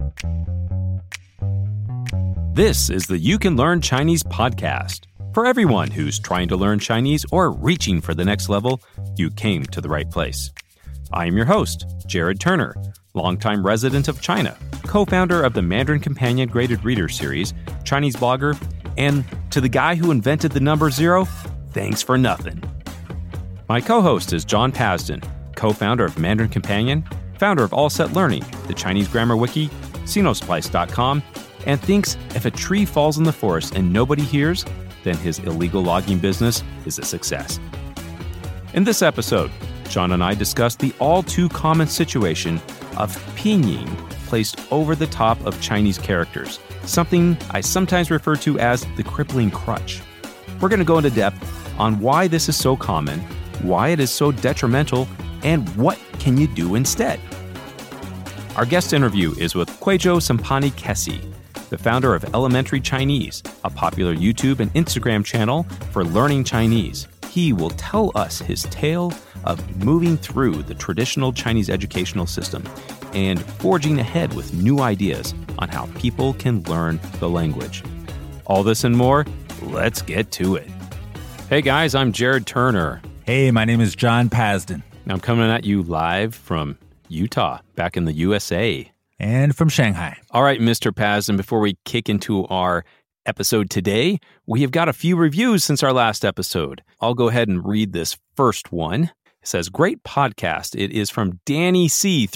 This is the You Can Learn Chinese podcast. For everyone who's trying to learn Chinese or reaching for the next level, you came to the right place. I am your host, Jared Turner, longtime resident of China, co-founder of the Mandarin Companion Graded Reader Series, Chinese blogger, and to the guy who invented the number 0, thanks for nothing. My co-host is John Pasden, co-founder of Mandarin Companion, founder of All Set Learning, the Chinese grammar wiki, Sinosplice.com, and thinks if a tree falls in the forest and nobody hears, then his illegal logging business is a success. In this episode, John and I discussed the all-too-common situation of pinyin placed over the top of Chinese characters, something I sometimes refer to as the crippling crutch. We're going to go into depth on why this is so common, why it is so detrimental, and what can you do instead. Our guest interview is with Kweizhou Sampani Kesi, the founder of Elementary Chinese, a popular YouTube and Instagram channel for learning Chinese. He will tell us his tale of moving through the traditional Chinese educational system and forging ahead with new ideas on how people can learn the language. All this and more, let's get to it. Hey guys, I'm Jared Turner. Hey, my name is John Pasden. I'm coming at you live from Utah, back in the USA. And from Shanghai. All right, Mr. Pasden, before we kick into our episode today, we have got a few reviews since our last episode. I'll go ahead and read this first one. It says, great podcast. It is from Danny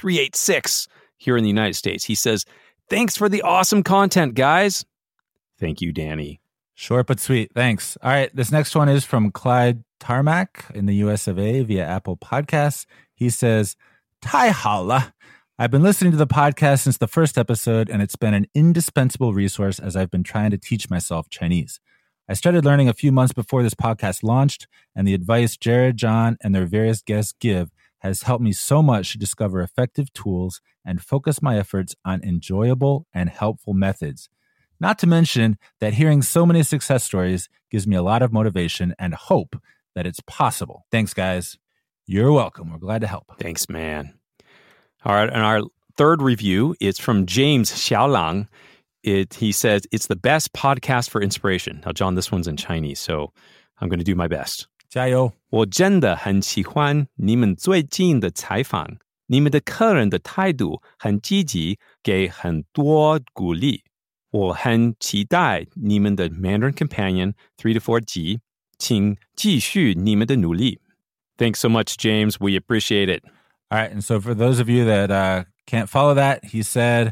C386 here in the United States. He says, thanks for the awesome content, guys. Thank you, Danny. Short but sweet. Thanks. All right, this next one is from Clyde Tarmac in the US of A via Apple Podcasts. He says, 太好了. I've been listening to the podcast since the first episode, and it's been an indispensable resource as I've been trying to teach myself Chinese. I started learning a few months before this podcast launched, and the advice Jared, John, and their various guests give has helped me so much to discover effective tools and focus my efforts on enjoyable and helpful methods. Not to mention that hearing so many success stories gives me a lot of motivation and hope that it's possible. Thanks, guys. You're welcome. We're glad to help. Thanks, man. All right, and our third review is from James Xiaolang. He says, it's the best podcast for inspiration. Now, John, this one's in Chinese, so I'm going to do my best. 加油！ 我真的很喜欢你们最近的采访，你们的客人的态度很积极，给很多鼓励。我很期待你们的 Mandarin Companion 3 to 4集，请继续你们的努力。Thanks so much, James. We appreciate it. All right, and so for those of you that can't follow that, he said,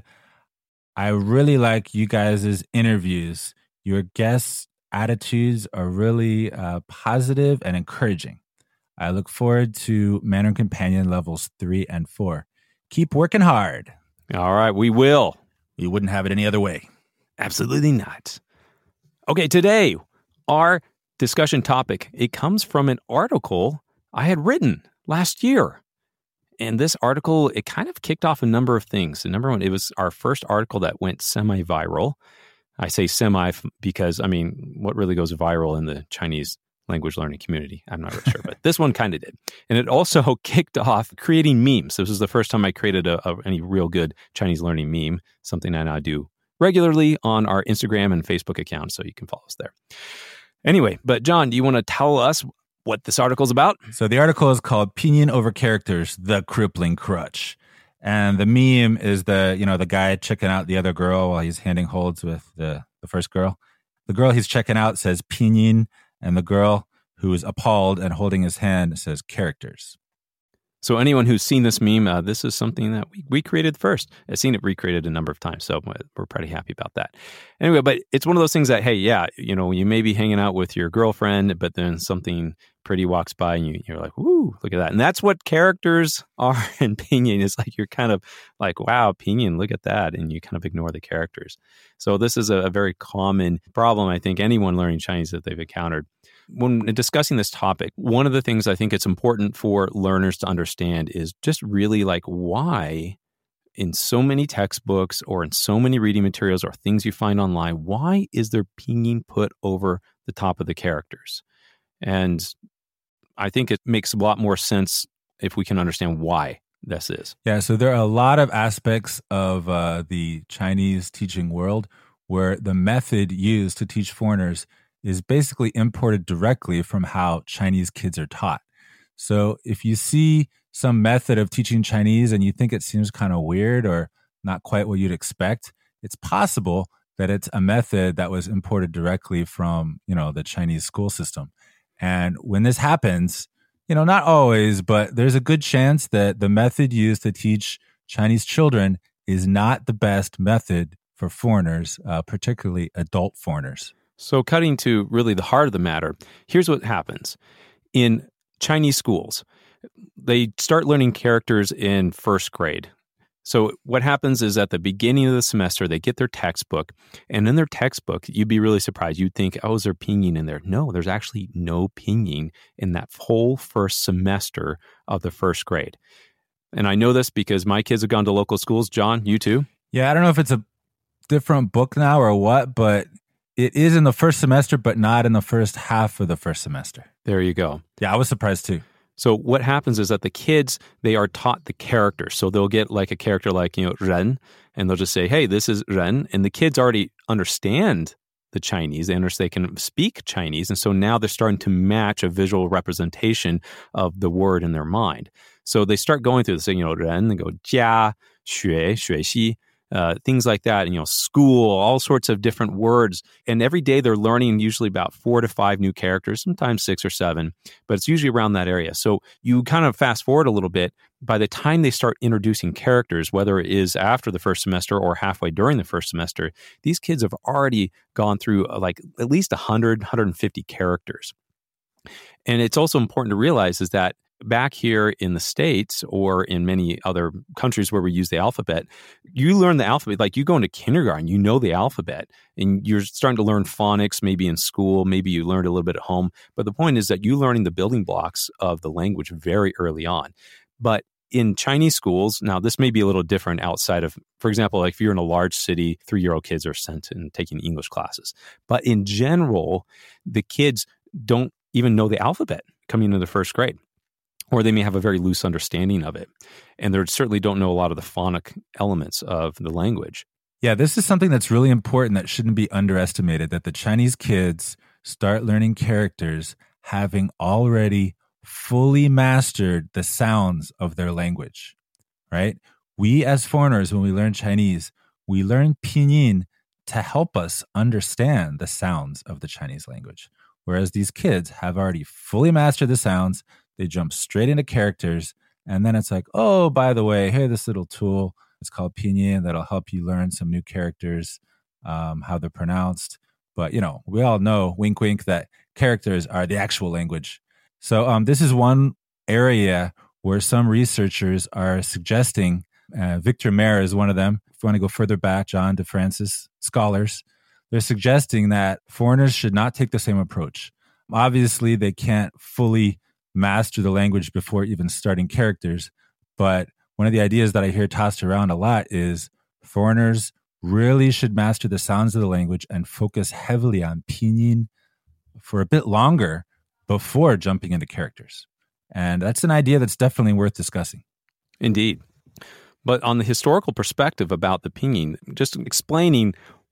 I really like you guys' interviews. Your guests' attitudes are really positive and encouraging. I look forward to Mandarin Companion levels 3 and 4. Keep working hard. All right, we will. We wouldn't have it any other way. Absolutely not. Okay, today, our discussion topic, it comes from an article I had written last year. And this article, it kind of kicked off a number of things. The number one, it was our first article that went semi-viral. I say semi because, I mean, what really goes viral in the Chinese language learning community? I'm not really sure, but this one kind of did. And it also kicked off creating memes. This was the first time I created any real good Chinese learning meme, something I now do regularly on our Instagram and Facebook accounts, so you can follow us there. Anyway, but John, do you want to tell us what this article's about? So the article is called Pinyin Over Characters, The Crippling Crutch. And the meme is the guy checking out the other girl while he's handing holds with the first girl. The girl he's checking out says pinyin, and the girl who is appalled and holding his hand says characters. So anyone who's seen this meme, this is something that we created first. I've seen it recreated a number of times, so we're pretty happy about that. Anyway, but it's one of those things that, hey, yeah, you may be hanging out with your girlfriend, but then something pretty walks by and you're like, whoo, look at that. And that's what characters are in pinyin. It's like you're kind of like, wow, pinyin, look at that. And you kind of ignore the characters. So this is a very common problem, I think, anyone learning Chinese that they've encountered. When discussing this topic, one of the things I think it's important for learners to understand is just really like why in so many textbooks or in so many reading materials or things you find online, why is there pinyin put over the top of the characters? And I think it makes a lot more sense if we can understand why this is. Yeah, so there are a lot of aspects of the Chinese teaching world where the method used to teach foreigners is basically imported directly from how Chinese kids are taught. So if you see some method of teaching Chinese and you think it seems kind of weird or not quite what you'd expect, it's possible that it's a method that was imported directly from, the Chinese school system. And when this happens, not always, but there's a good chance that the method used to teach Chinese children is not the best method for foreigners, particularly adult foreigners. So cutting to really the heart of the matter, here's what happens. In Chinese schools, they start learning characters in first grade. So what happens is at the beginning of the semester, they get their textbook, and in their textbook, you'd be really surprised. You'd think, is there pinyin in there? No, there's actually no pinyin in that whole first semester of the first grade. And I know this because my kids have gone to local schools. John, you too? Yeah, I don't know if it's a different book now or what, but it is in the first semester, but not in the first half of the first semester. There you go. Yeah, I was surprised too. So what happens is that the kids, they are taught the characters. So they'll get like a character like, Ren, and they'll just say, hey, this is Ren. And the kids already understand the Chinese. They can speak Chinese. And so now they're starting to match a visual representation of the word in their mind. So they start going through this thing, Ren, and go, jia, xue, xue xi, things like that, school, all sorts of different words. And every day they're learning usually about 4 to 5 new characters, sometimes 6 or 7, but it's usually around that area. So you kind of fast forward a little bit. By the time they start introducing characters, whether it is after the first semester or halfway during the first semester, these kids have already gone through like at least 100, 150 characters. And it's also important to realize is that back here in the States or in many other countries where we use the alphabet, you learn the alphabet, like you go into kindergarten, you know the alphabet, and you're starting to learn phonics maybe in school, maybe you learned a little bit at home. But the point is that you're learning the building blocks of the language very early on. But in Chinese schools, now this may be a little different outside of, for example, like if you're in a large city, 3-year-old kids are sent and taking English classes. But in general, the kids don't even know the alphabet coming into the first grade. Or they may have a very loose understanding of it. And they certainly don't know a lot of the phonic elements of the language. Yeah, this is something that's really important that shouldn't be underestimated, that the Chinese kids start learning characters having already fully mastered the sounds of their language, right? We as foreigners, when we learn Chinese, we learn pinyin to help us understand the sounds of the Chinese language. Whereas these kids have already fully mastered the sounds. They jump straight into characters, and then it's like, oh, by the way, hey, this little tool, it's called pinyin, that'll help you learn some new characters, how they're pronounced. But, we all know, wink, wink, that characters are the actual language. So this is one area where some researchers are suggesting, Victor Mayer is one of them. If you want to go further back, John DeFrancis, scholars, they're suggesting that foreigners should not take the same approach. Obviously, they can't fully master the language before even starting characters. But one of the ideas that I hear tossed around a lot is foreigners really should master the sounds of the language and focus heavily on pinyin for a bit longer before jumping into characters. And that's an idea that's definitely worth discussing. Indeed. But on the historical perspective about the pinyin, just explaining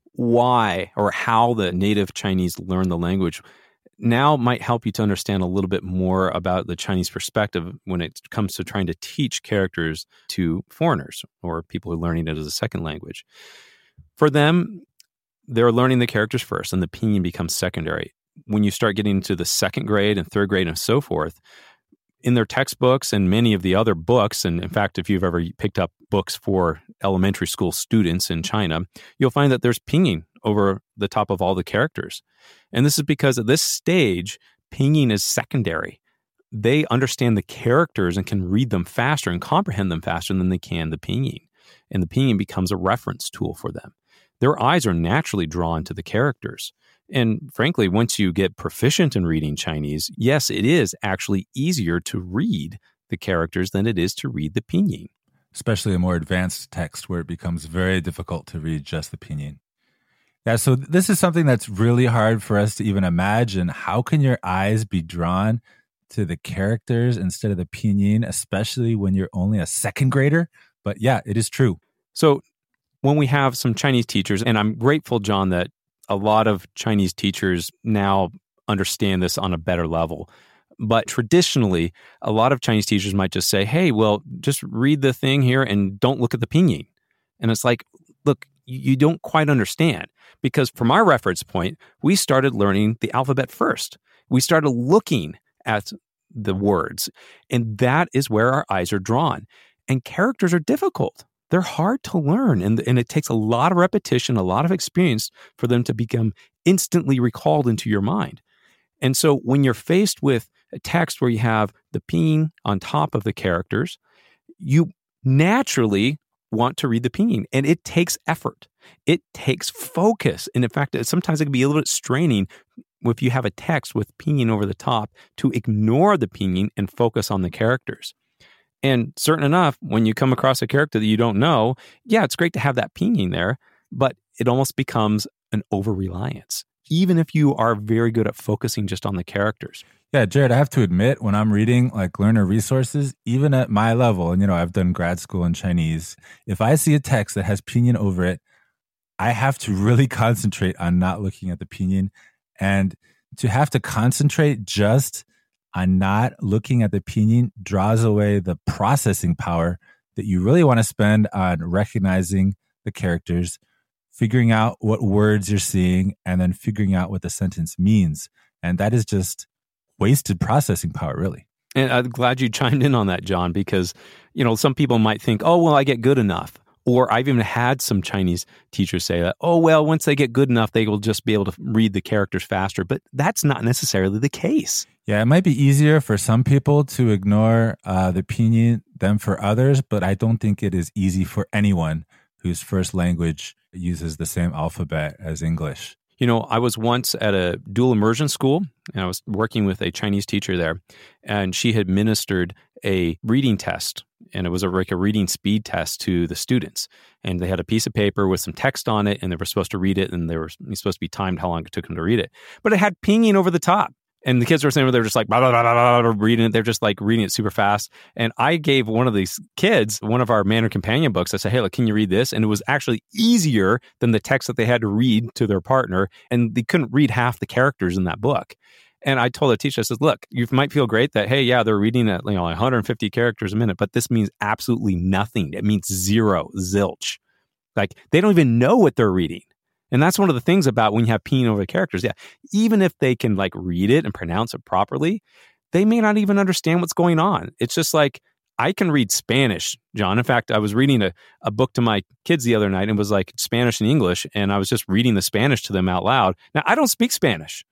why or how the native Chinese learned the language now might help you to understand a little bit more about the Chinese perspective when it comes to trying to teach characters to foreigners or people who are learning it as a second language. For them, they're learning the characters first, and the pinyin becomes secondary. When you start getting into the second grade and third grade and so forth, in their textbooks and many of the other books, and in fact, if you've ever picked up books for elementary school students in China, you'll find that there's pinyin over the top of all the characters. And this is because at this stage, pinyin is secondary. They understand the characters and can read them faster and comprehend them faster than they can the pinyin. And the pinyin becomes a reference tool for them. Their eyes are naturally drawn to the characters. And frankly, once you get proficient in reading Chinese, yes, it is actually easier to read the characters than it is to read the pinyin. Especially a more advanced text where it becomes very difficult to read just the pinyin. Yeah, so this is something that's really hard for us to even imagine. How can your eyes be drawn to the characters instead of the pinyin, especially when you're only a second grader. But yeah, it is true. So when we have some Chinese teachers, and I'm grateful, John, that a lot of Chinese teachers now understand this on a better level. But traditionally, a lot of Chinese teachers might just say, hey, well, just read the thing here and don't look at the pinyin. And it's like, look, you don't quite understand. Because from our reference point, we started learning the alphabet first. We started looking at the words. And that is where our eyes are drawn. And characters are difficult. They're hard to learn. And it takes a lot of repetition, a lot of experience for them to become instantly recalled into your mind. And so when you're faced with a text where you have the pinyin on top of the characters, you naturally want to read the pinyin. And it takes effort. It takes focus. And in fact, sometimes it can be a little bit straining if you have a text with pinyin over the top to ignore the pinyin and focus on the characters. And certain enough, when you come across a character that you don't know, yeah, it's great to have that pinyin there, but it almost becomes an over-reliance, even if you are very good at focusing just on the characters. Yeah, Jared, I have to admit, when I'm reading like learner resources, even at my level, and I've done grad school in Chinese, if I see a text that has pinyin over it, I have to really concentrate on not looking at the pinyin. And to have to concentrate just on not looking at the pinyin draws away the processing power that you really want to spend on recognizing the characters, figuring out what words you're seeing, and then figuring out what the sentence means. And that is just wasted processing power, really. And I'm glad you chimed in on that, John, because, some people might think, oh, well, I get good enough. Or I've even had some Chinese teachers say that, oh, well, once they get good enough, they will just be able to read the characters faster. But that's not necessarily the case. Yeah, it might be easier for some people to ignore the pinyin than for others, but I don't think it is easy for anyone whose first language uses the same alphabet as English. I was once at a dual immersion school, and I was working with a Chinese teacher there, and she had administered a reading test, and it was like a reading speed test to the students. And they had a piece of paper with some text on it, and they were supposed to read it, and they were supposed to be timed how long it took them to read it. But it had pinyin over the top. And the kids were saying they were just like blah, blah, blah, blah, blah, reading it. They're just like reading it super fast. And I gave one of these kids one of our Mandarin Companion books. I said, hey, look, can you read this? And it was actually easier than the text that they had to read to their partner. And they couldn't read half the characters in that book. And I told the teacher, I said, look, you might feel great that, hey, yeah, they're reading at 150 characters a minute, but this means absolutely nothing. It means zero, zilch. Like they don't even know what they're reading. And that's one of the things about when you have pinyin over the characters. Yeah, even if they can read it and pronounce it properly, they may not even understand what's going on. It's just like, I can read Spanish, John. In fact, I was reading a book to my kids the other night and it was like Spanish and English. And I was just reading the Spanish to them out loud. Now, I don't speak Spanish,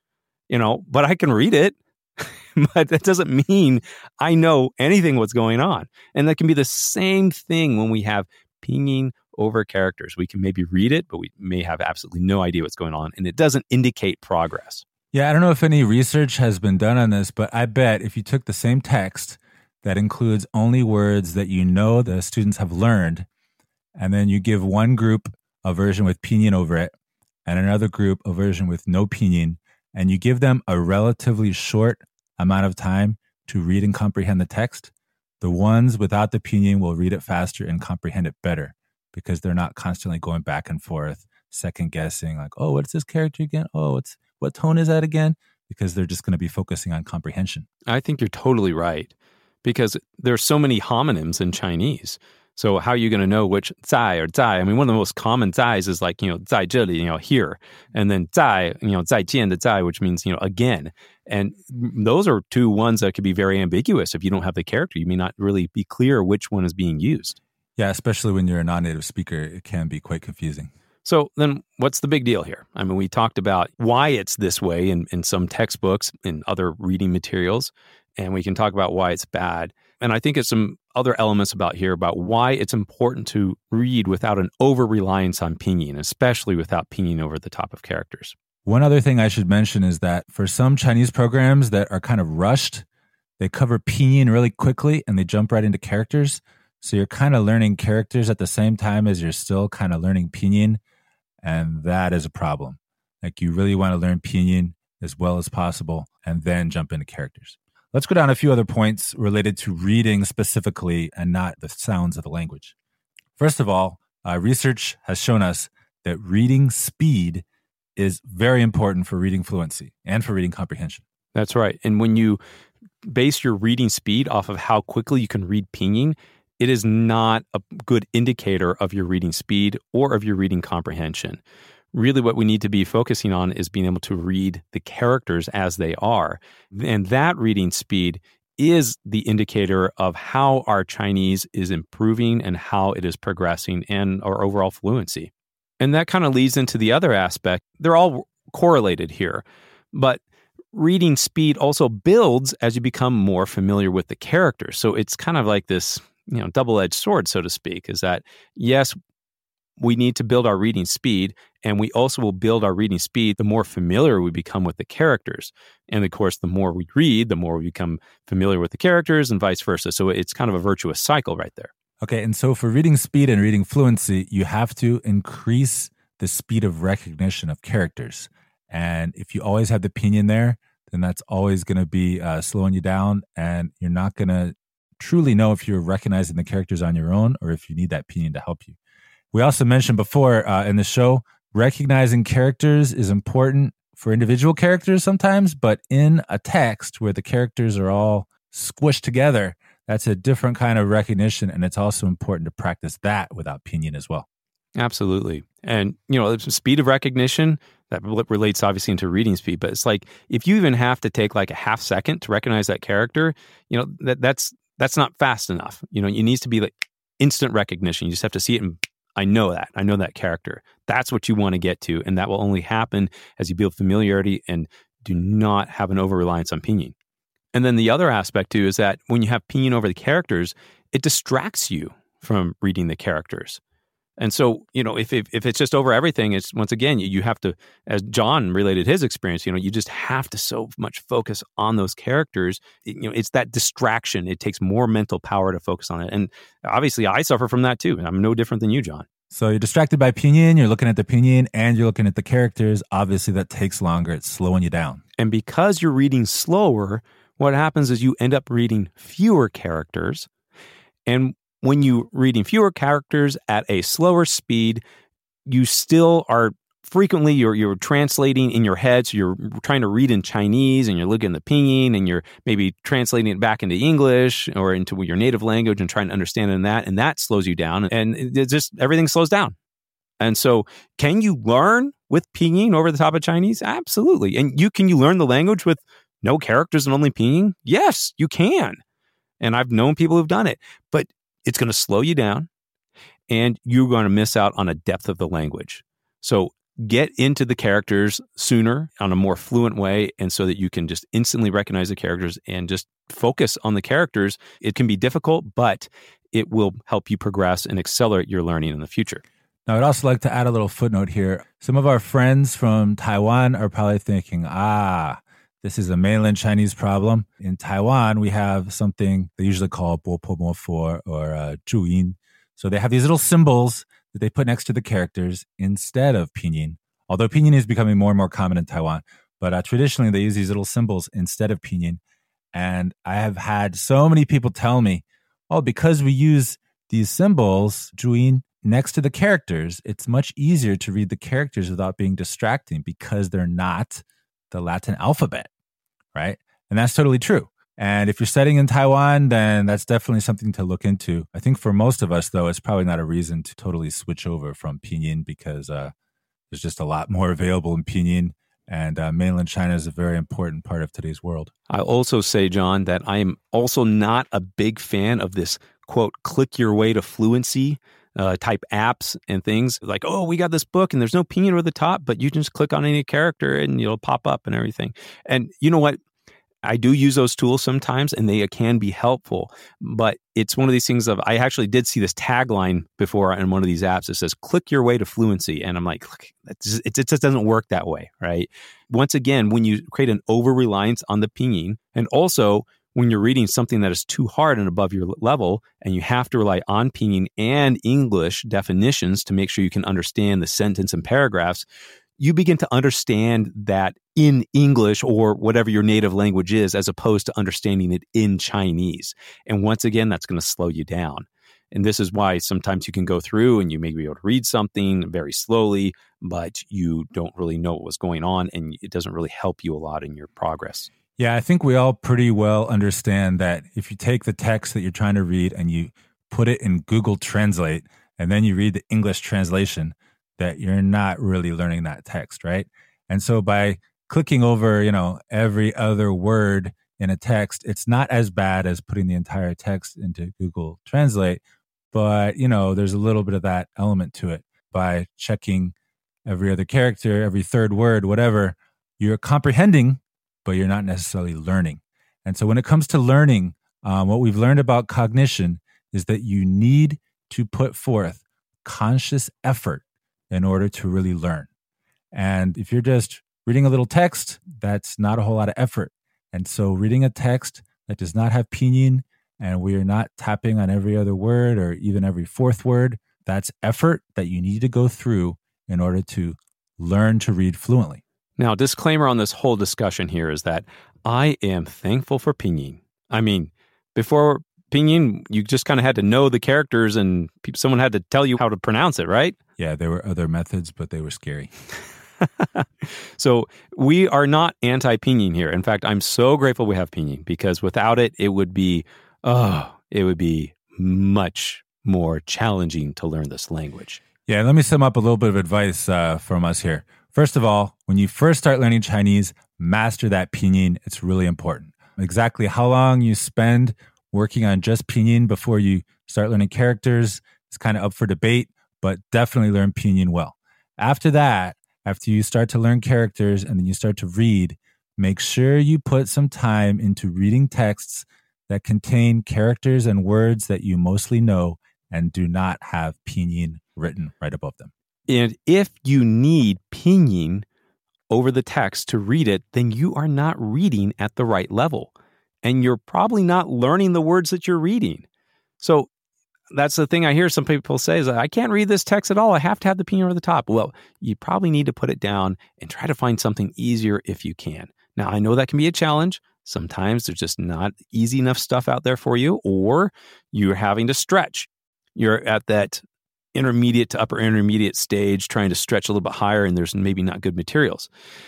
but I can read it. But that doesn't mean I know anything what's going on. And that can be the same thing when we have pinyin over characters. We can maybe read it, but we may have absolutely no idea what's going on, and it doesn't indicate progress. Yeah, I don't know if any research has been done on this, but I bet if you took the same text that includes only words that the students have learned, and then you give one group a version with pinyin over it, and another group a version with no pinyin, and you give them a relatively short amount of time to read and comprehend the text, the ones without the pinyin will read it faster and comprehend it better, because they're not constantly going back and forth, second guessing, like, oh, what's this character again? Oh, what tone is that again? Because they're just going to be focusing on comprehension. I think you're totally right, because there's so many homonyms in Chinese. So how are you going to know which zai or zai? I mean, one of the most common zais is like, zai zhe li, here. And then zai, zai jian de zai, which means, again. And those are two ones that could be very ambiguous. If you don't have the character, you may not really be clear which one is being used. Yeah, especially when you're a non-native speaker, it can be quite confusing. So then what's the big deal here? I mean, we talked about why it's this way in some textbooks, in other reading materials, and we can talk about why it's bad. And I think it's some other elements about why it's important to read without an over-reliance on pinyin, especially without pinyin over the top of characters. One other thing I should mention is that for some Chinese programs that are kind of rushed, they cover pinyin really quickly and they jump right into characters. So you're kind of learning characters at the same time as you're still kind of learning pinyin, and that is a problem. Like you really want to learn pinyin as well as possible and then jump into characters. Let's go down a few other points related to reading specifically and not the sounds of the language. First of all, research has shown us that reading speed is very important for reading fluency and for reading comprehension. That's right. And when you base your reading speed off of how quickly you can read pinyin, it is not a good indicator of your reading speed or of your reading comprehension. Really what we need to be focusing on is being able to read the characters as they are. And that reading speed is the indicator of how our Chinese is improving and how it is progressing and our overall fluency. And that kind of leads into the other aspect. They're all correlated here, but reading speed also builds as you become more familiar with the characters. So it's kind of like this, double-edged sword, so to speak, is that yes, we need to build our reading speed, and we also will build our reading speed the more familiar we become with the characters. And of course, the more we read, the more we become familiar with the characters and vice versa. So it's kind of a virtuous cycle right there. Okay, and so for reading speed and reading fluency, you have to increase the speed of recognition of characters. And if you always have the pinyin there, then that's always going to be slowing you down, and you're not going to truly know if you're recognizing the characters on your own or if you need that pinyin to help you. We also mentioned before in the show, recognizing characters is important for individual characters sometimes, but in a text where the characters are all squished together, that's a different kind of recognition, and it's also important to practice that without pinyin as well. Absolutely. And, speed of recognition, that relates obviously into reading speed, but it's like if you even have to take like a half second to recognize that character, that's not fast enough. It needs to be like instant recognition. You just have to see it and I know that character. That's what you want to get to, and that will only happen as you build familiarity and do not have an over-reliance on pinyin. And then the other aspect too is that when you have pinyin over the characters, it distracts you from reading the characters. And so, if it's just over everything, it's once again, you have to, as John related his experience, you just have to so much focus on those characters. It's that distraction. It takes more mental power to focus on it. And obviously I suffer from that too. I'm no different than you, John. So you're distracted by pinyin, you're looking at the pinyin, and you're looking at the characters. Obviously that takes longer. It's slowing you down. And because you're reading slower, what happens is you end up reading fewer characters. And when you're reading fewer characters at a slower speed, you still are frequently, you're translating in your head. So you're trying to read in Chinese and you're looking at the pinyin and you're maybe translating it back into English or into your native language and trying to understand it in that. And that slows you down. And it just, everything slows down. And so can you learn with pinyin over the top of Chinese? Absolutely. And can you learn the language with no characters and only pinyin? Yes, you can. And I've known people who've done it. But it's going to slow you down, and you're going to miss out on a depth of the language. So get into the characters sooner on a more fluent way, and so that you can just instantly recognize the characters and just focus on the characters. It can be difficult, but it will help you progress and accelerate your learning in the future. Now, I'd also like to add a little footnote here. Some of our friends from Taiwan are probably thinking, this is a mainland Chinese problem. In Taiwan, we have something they usually call bo po mo for or zhuyin. So they have these little symbols that they put next to the characters instead of pinyin. Although pinyin is becoming more and more common in Taiwan. But traditionally, they use these little symbols instead of pinyin. And I have had so many people tell me, because we use these symbols, zhuyin, next to the characters, it's much easier to read the characters without being distracting because they're not the Latin alphabet, right? And that's totally true. And if you're studying in Taiwan, then that's definitely something to look into. I think for most of us, though, it's probably not a reason to totally switch over from pinyin because there's just a lot more available in pinyin. And mainland China is a very important part of today's world. I'll also say, John, that I am also not a big fan of this, quote, click your way to fluency type apps and things like, we got this book and there's no pinyin over the top, but you just click on any character and it'll pop up and everything. And you know what? I do use those tools sometimes and they can be helpful, but it's one of these things I actually did see this tagline before in one of these apps that says, click your way to fluency. And I'm like, it just doesn't work that way, right? Once again, when you create an over-reliance on the pinyin, and also when you're reading something that is too hard and above your level, and you have to rely on pinyin and English definitions to make sure you can understand the sentence and paragraphs, you begin to understand that in English or whatever your native language is, as opposed to understanding it in Chinese. And once again, that's going to slow you down. And this is why sometimes you can go through and you may be able to read something very slowly, but you don't really know what was going on, and it doesn't really help you a lot in your progress. Yeah, I think we all pretty well understand that if you take the text that you're trying to read and you put it in Google Translate, and then you read the English translation, that you're not really learning that text, right? And so by clicking over, every other word in a text, it's not as bad as putting the entire text into Google Translate, but, there's a little bit of that element to it. By checking every other character, every third word, whatever, you're comprehending, but you're not necessarily learning. And so when it comes to learning, what we've learned about cognition is that you need to put forth conscious effort in order to really learn. And if you're just reading a little text, that's not a whole lot of effort. And so reading a text that does not have pinyin, and we are not tapping on every other word or even every fourth word, that's effort that you need to go through in order to learn to read fluently. Now, disclaimer on this whole discussion here is that I am thankful for pinyin. I mean, before pinyin, you just kind of had to know the characters and someone had to tell you how to pronounce it, right? Yeah, there were other methods, but they were scary. So we are not anti-pinyin here. In fact, I'm so grateful we have pinyin, because without it, it would be much more challenging to learn this language. Yeah, let me sum up a little bit of advice from us here. First of all, when you first start learning Chinese, master that pinyin. It's really important. Exactly how long you spend working on just pinyin before you start learning characters is kind of up for debate, but definitely learn pinyin well. After that, after you start to learn characters and then you start to read, make sure you put some time into reading texts that contain characters and words that you mostly know and do not have pinyin written right above them. And if you need pinyin over the text to read it, then you are not reading at the right level. And you're probably not learning the words that you're reading. So that's the thing I hear some people say is, I can't read this text at all. I have to have the pinyin over the top. Well, you probably need to put it down and try to find something easier if you can. Now, I know that can be a challenge. Sometimes there's just not easy enough stuff out there for you, or you're having to stretch. You're at that intermediate to upper intermediate stage trying to stretch a little bit higher, and there's maybe not good materials.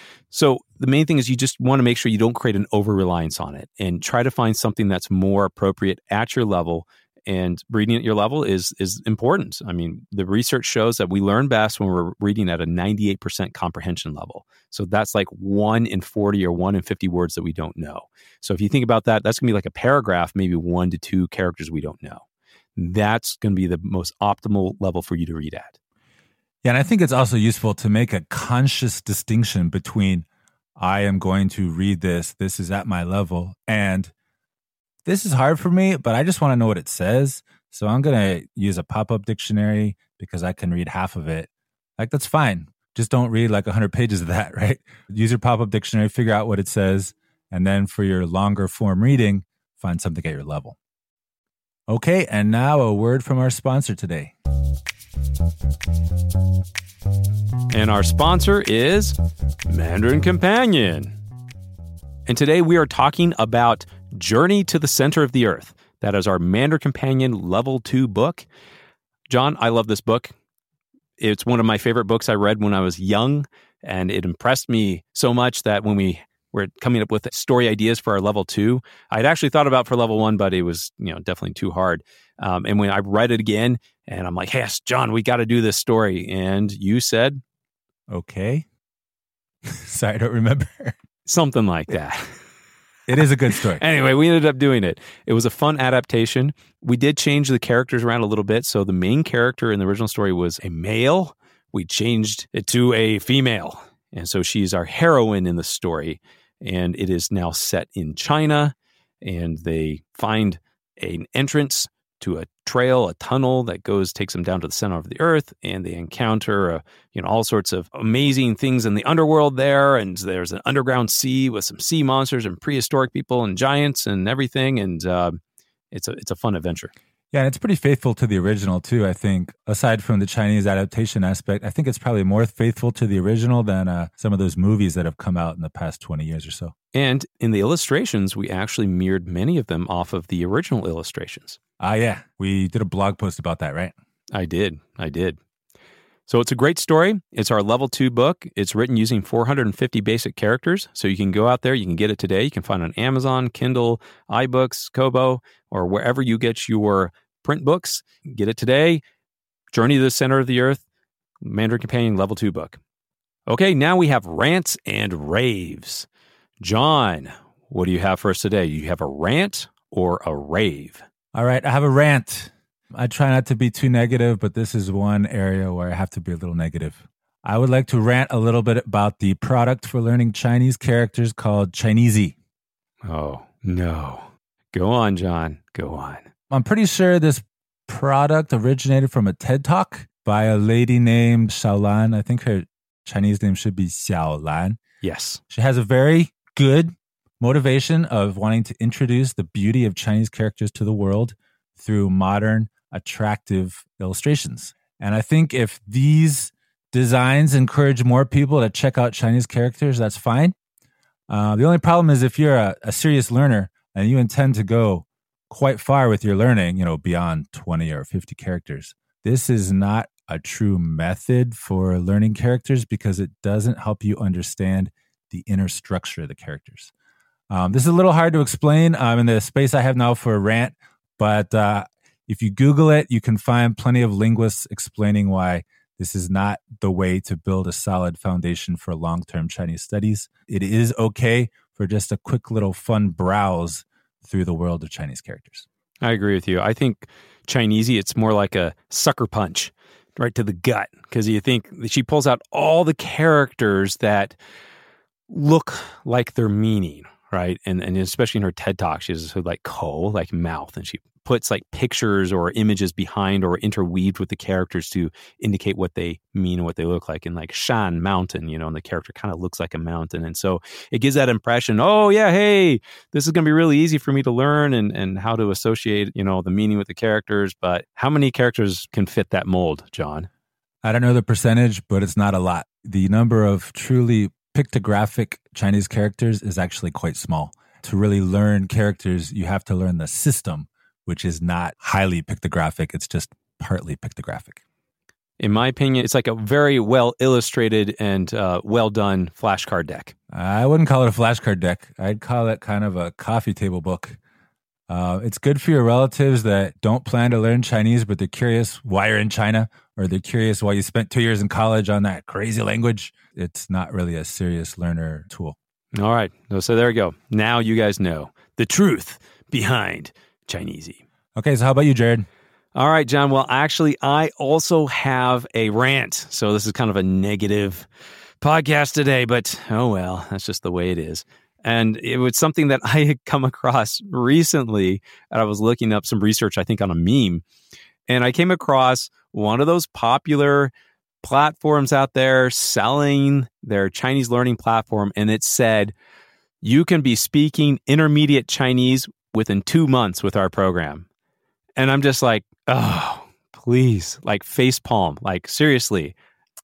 So the main thing is you just want to make sure you don't create an over-reliance on it, and try to find something that's more appropriate at your level. And reading at your level is important. I mean, the research shows that we learn best when we're reading at a 98% comprehension level. So that's like 1 in 40 or 1 in 50 words that we don't know. So if you think about that, that's going to be like a paragraph, maybe 1 to 2 characters we don't know. That's going to be the most optimal level for you to read at. Yeah, and I think it's also useful to make a conscious distinction between I am going to read this is at my level, and this is hard for me, but I just want to know what it says. So I'm going to use a pop-up dictionary because I can read half of it. Like, that's fine. Just don't read like 100 pages of that, right? Use your pop-up dictionary, figure out what it says, and then for your longer form reading, find something at your level. Okay, and now a word from our sponsor today. And our sponsor is Mandarin Companion. And today we are talking about Journey to the Center of the Earth. That is our Mandarin Companion Level 2 book. John, I love this book. It's one of my favorite books I read when I was young, and it impressed me so much that when we were coming up with story ideas for our Level 2, I'd actually thought about for Level 1, but it was definitely too hard. And when I read it again, and I'm like, hey, yes, John, we got to do this story. And you said, okay. Sorry, I don't remember. Something like that. It is a good story. Anyway, we ended up doing it. It was a fun adaptation. We did change the characters around a little bit. So the main character in the original story was a male. We changed it to a female. And so she's our heroine in the story. And it is now set in China. And they find an entrance to a trail, a tunnel that takes them down to the center of the earth, and they encounter all sorts of amazing things in the underworld there, and there's an underground sea with some sea monsters and prehistoric people and giants and everything, and it's a fun adventure. Yeah, and it's pretty faithful to the original too, I think. Aside from the Chinese adaptation aspect, I think it's probably more faithful to the original than some of those movies that have come out in the past 20 years or so. And in the illustrations, we actually mirrored many of them off of the original illustrations. Yeah. We did a blog post about that, right? I did. So it's a great story. It's our level 2 book. It's written using 450 basic characters. So you can go out there, you can get it today. You can find it on Amazon, Kindle, iBooks, Kobo, or wherever you get your print books. Get it today. Journey to the Center of the Earth, Mandarin Companion level 2 book. Okay, now we have rants and raves. John, what do you have for us today? You have a rant or a rave? All right, I have a rant. I try not to be too negative, but this is one area where I have to be a little negative. I would like to rant a little bit about the product for learning Chinese characters called Chinesey. Oh, no. Go on, John. Go on. I'm pretty sure this product originated from a TED Talk by a lady named Xiaolan. I think her Chinese name should be Xiaolan. Yes. She has a very good motivation of wanting to introduce the beauty of Chinese characters to the world through modern, attractive illustrations. And I think if these designs encourage more people to check out Chinese characters, that's fine. The only problem is if you're a serious learner and you intend to go quite far with your learning, beyond 20 or 50 characters, this is not a true method for learning characters because it doesn't help you understand the inner structure of the characters. This is a little hard to explain in the space I have now for a rant, but if you Google it, you can find plenty of linguists explaining why this is not the way to build a solid foundation for long-term Chinese studies. It is okay for just a quick little fun browse through the world of Chinese characters. I agree with you. I think Chinesey, it's more like a sucker punch right to the gut, because you think she pulls out all the characters that look like they're meaning, right? And especially in her TED Talk, she has like like mouth, and she puts like pictures or images behind or interweaved with the characters to indicate what they mean and what they look like. And like Shan, mountain, and the character kind of looks like a mountain. And so it gives that impression, oh yeah, hey, this is going to be really easy for me to learn and how to associate, the meaning with the characters. But how many characters can fit that mold, John? I don't know the percentage, but it's not a lot. The number of truly pictographic Chinese characters is actually quite small. To really learn characters, you have to learn the system, which is not highly pictographic. It's just partly pictographic. In my opinion, it's like a very well illustrated and well done flashcard deck. I wouldn't call it a flashcard deck. I'd call it kind of a coffee table book. It's good for your relatives that don't plan to learn Chinese, but they're curious why you're in China, or they're curious why you spent 2 years in college on that crazy language. It's not really a serious learner tool. All right. So there we go. Now you guys know the truth behind Chinesey. Okay, so how about you, Jared? All right, John. Well, actually, I also have a rant. So this is kind of a negative podcast today, but oh well, that's just the way it is. And it was something that I had come across recently, and I was looking up some research, I think, on a meme. And I came across one of those popular platforms out there selling their Chinese learning platform, and it said, you can be speaking intermediate Chinese within 2 months with our program. And I'm just like, oh, please, like facepalm, like seriously.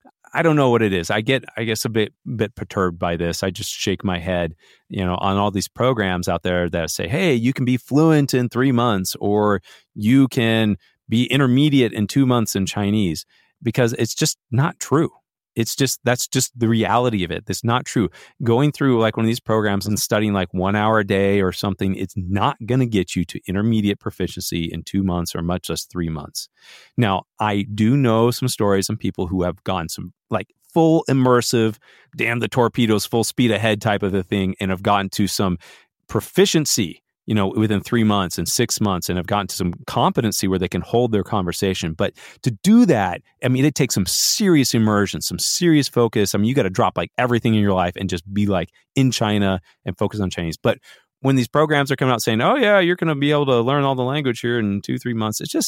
I don't know what it is. I guess a bit perturbed by this. I just shake my head, on all these programs out there that say, hey, you can be fluent in 3 months, or you can be intermediate in 2 months in Chinese, because it's just not true. That's just the reality of it. It's not true. Going through like one of these programs and studying like 1 hour a day or something, it's not going to get you to intermediate proficiency in 2 months or much less 3 months. Now, I do know some stories and people who have gone some like full immersive, damn the torpedoes, full speed ahead type of a thing, and have gotten to some proficiency, within 3 months and 6 months, and have gotten to some competency where they can hold their conversation. But to do that, it takes some serious immersion, some serious focus. You got to drop like everything in your life and just be like in China and focus on Chinese. But when these programs are coming out saying, oh yeah, you're going to be able to learn all the language here in 2-3 months,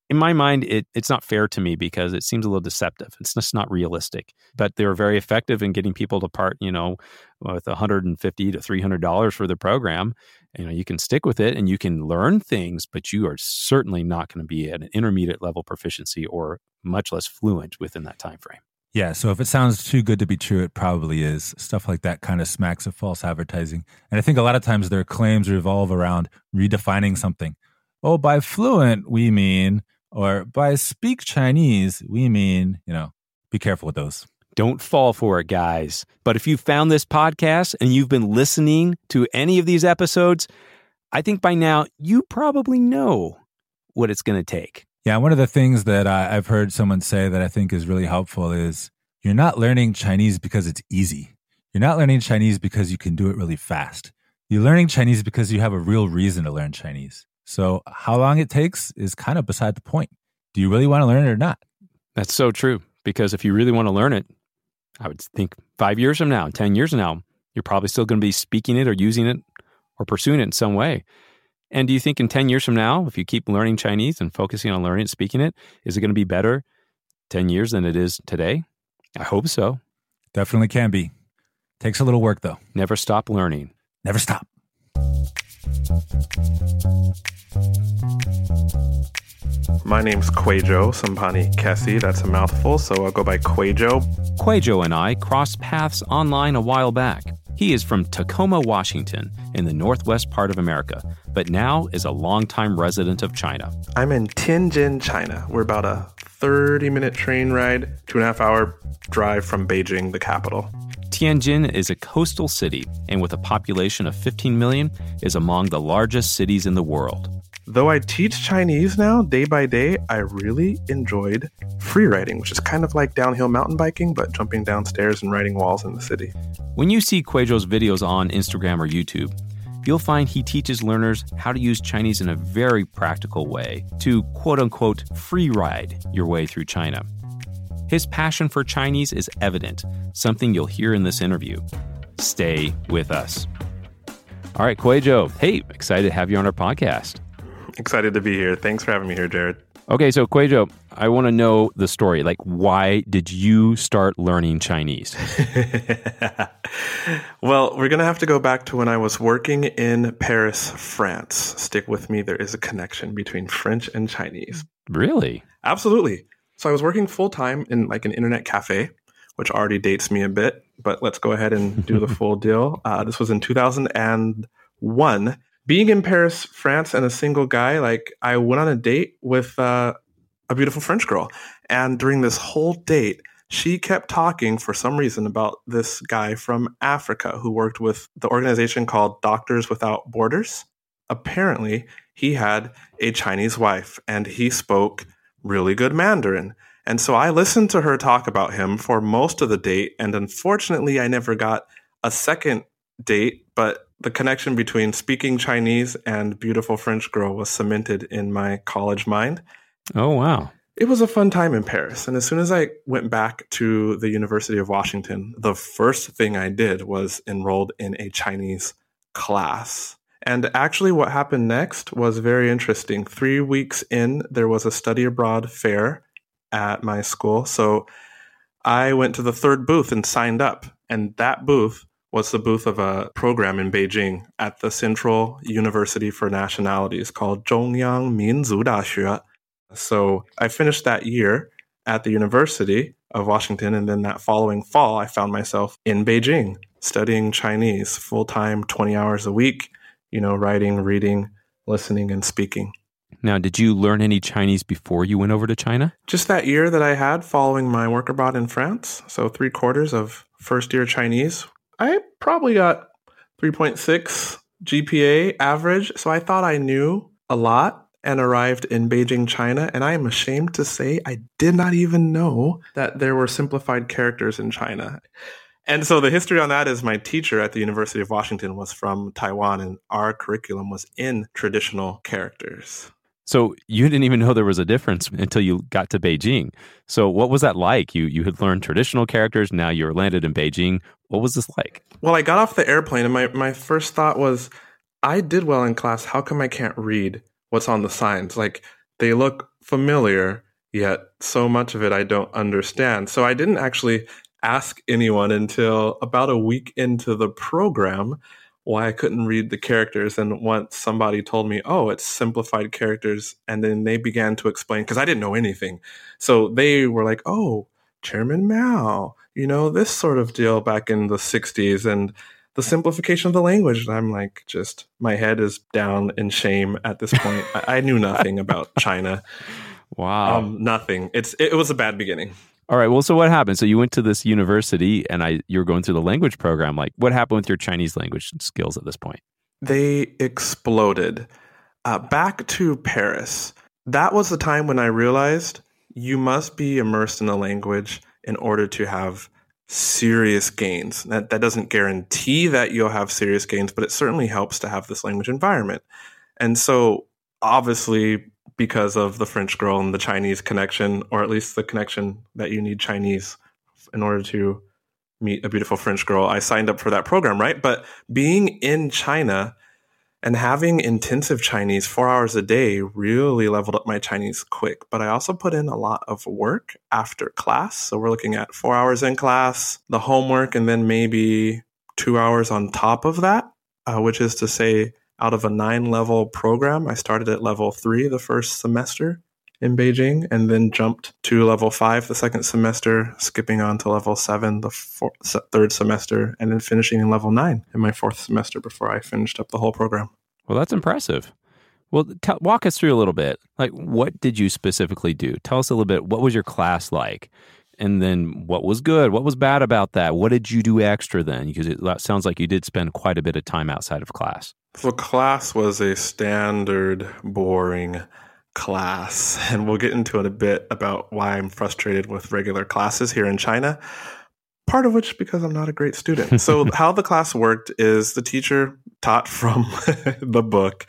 In my mind, it's not fair to me because it seems a little deceptive. It's just not realistic. But they're very effective in getting people to part, with $150 to $300 for the program. You can stick with it and you can learn things, but you are certainly not going to be at an intermediate level proficiency or much less fluent within that time frame. Yeah, so if it sounds too good to be true, it probably is. Stuff like that kind of smacks of false advertising. And I think a lot of times their claims revolve around redefining something. Oh, by fluent, we mean, or by speak Chinese, we mean, be careful with those. Don't fall for it, guys. But if you found this podcast and you've been listening to any of these episodes, I think by now you probably know what it's going to take. Yeah, one of the things that I've heard someone say that I think is really helpful is you're not learning Chinese because it's easy. You're not learning Chinese because you can do it really fast. You're learning Chinese because you have a real reason to learn Chinese. So how long it takes is kind of beside the point. Do you really want to learn it or not? That's so true. Because if you really want to learn it, I would think 5 years from now, 10 years from now, you're probably still going to be speaking it or using it or pursuing it in some way. And do you think in 10 years from now, if you keep learning Chinese and focusing on learning and speaking it, is it going to be better 10 years than it is today? I hope so. Definitely can be. Takes a little work, though. Never stop learning. Never stop. My name's Kwejo Sampani Kessi. That's a mouthful, so I'll go by Kwejo. Kwejo and I crossed paths online a while back. He is from Tacoma, Washington, in the northwest part of America, but now is a longtime resident of China. I'm in Tianjin, China. We're about a 30-minute train ride, 2.5-hour drive from Beijing, the capital. Tianjin is a coastal city, and with a population of 15 million, is among the largest cities in the world. Though I teach Chinese now, day by day, I really enjoyed free riding, which is kind of like downhill mountain biking, but jumping downstairs and riding walls in the city. When you see Kwejo's videos on Instagram or YouTube, you'll find he teaches learners how to use Chinese in a very practical way to quote-unquote free ride your way through China. His passion for Chinese is evident, something you'll hear in this interview. Stay with us. All right, Kwejo. Hey, excited to have you on our podcast. Excited to be here. Thanks for having me here, Jared. Okay, so Kwejo, I want to know the story. Like, why did you start learning Chinese? Well, we're going to have to go back to when I was working in Paris, France. Stick with me. There is a connection between French and Chinese. Really? Absolutely. So I was working full-time in like an internet cafe, which already dates me a bit, but let's go ahead and do the full deal. This was in 2001. Being in Paris, France, and a single guy, like I went on a date with a beautiful French girl. And during this whole date, she kept talking for some reason about this guy from Africa who worked with the organization called Doctors Without Borders. Apparently, he had a Chinese wife and he spoke really good Mandarin. And so I listened to her talk about him for most of the date. And unfortunately, I never got a second date, but the connection between speaking Chinese and beautiful French girl was cemented in my college mind. Oh, wow. It was a fun time in Paris. And as soon as I went back to the University of Washington, the first thing I did was enrolled in a Chinese class. And actually what happened next was very interesting. 3 weeks in, there was a study abroad fair at my school. So I went to the third booth and signed up. And that booth was the booth of a program in Beijing at the Central University for Nationalities called Zhongyang Minzu Daxue. So I finished that year at the University of Washington, and then that following fall, I found myself in Beijing studying Chinese full-time, 20 hours a week, writing, reading, listening, and speaking. Now, did you learn any Chinese before you went over to China? Just that year that I had following my work abroad in France, so 3/4 of first-year Chinese. I probably got 3.6 GPA average, so I thought I knew a lot and arrived in Beijing, China, and I am ashamed to say I did not even know that there were simplified characters in China. And so the history on that is my teacher at the University of Washington was from Taiwan, and our curriculum was in traditional characters. So you didn't even know there was a difference until you got to Beijing. So what was that like? You had learned traditional characters, now you're landed in Beijing. What was this like? Well, I got off the airplane and my first thought was, I did well in class. How come I can't read what's on the signs? Like, they look familiar, yet so much of it I don't understand. So I didn't actually ask anyone until about a week into the program why I couldn't read the characters. And once somebody told me, oh, it's simplified characters, and then they began to explain, because I didn't know anything. So they were like, oh, Chairman Mao, this sort of deal back in the 60s and the simplification of the language. And I'm like, just my head is down in shame at this point. I knew nothing about China. Wow. Nothing. It was a bad beginning. All right. Well, so what happened? So you went to this university and you were going through the language program. Like, what happened with your Chinese language skills at this point? They exploded. Back to Paris. That was the time when I realized you must be immersed in a language in order to have serious gains. That doesn't guarantee that you'll have serious gains, but it certainly helps to have this language environment. And so, obviously, because of the French girl and the Chinese connection, or at least the connection that you need Chinese in order to meet a beautiful French girl, I signed up for that program, right? But being in China and having intensive Chinese 4 hours a day really leveled up my Chinese quick. But I also put in a lot of work after class. So we're looking at 4 hours in class, the homework, and then maybe 2 hours on top of that, which is to say, out of a 9-level program, I started at level 3 the first semester in Beijing, and then jumped to level 5 the second semester, skipping on to level 7 the third semester, and then finishing in level 9 in my 4th semester before I finished up the whole program. Well, that's impressive. Well, walk us through a little bit. Like, what did you specifically do? Tell us a little bit. What was your class like? And then what was good? What was bad about that? What did you do extra then? Because it sounds like you did spend quite a bit of time outside of class. So class was a standard, boring class. And we'll get into it a bit about why I'm frustrated with regular classes here in China. Part of which because I'm not a great student. So how the class worked is the teacher taught from the book,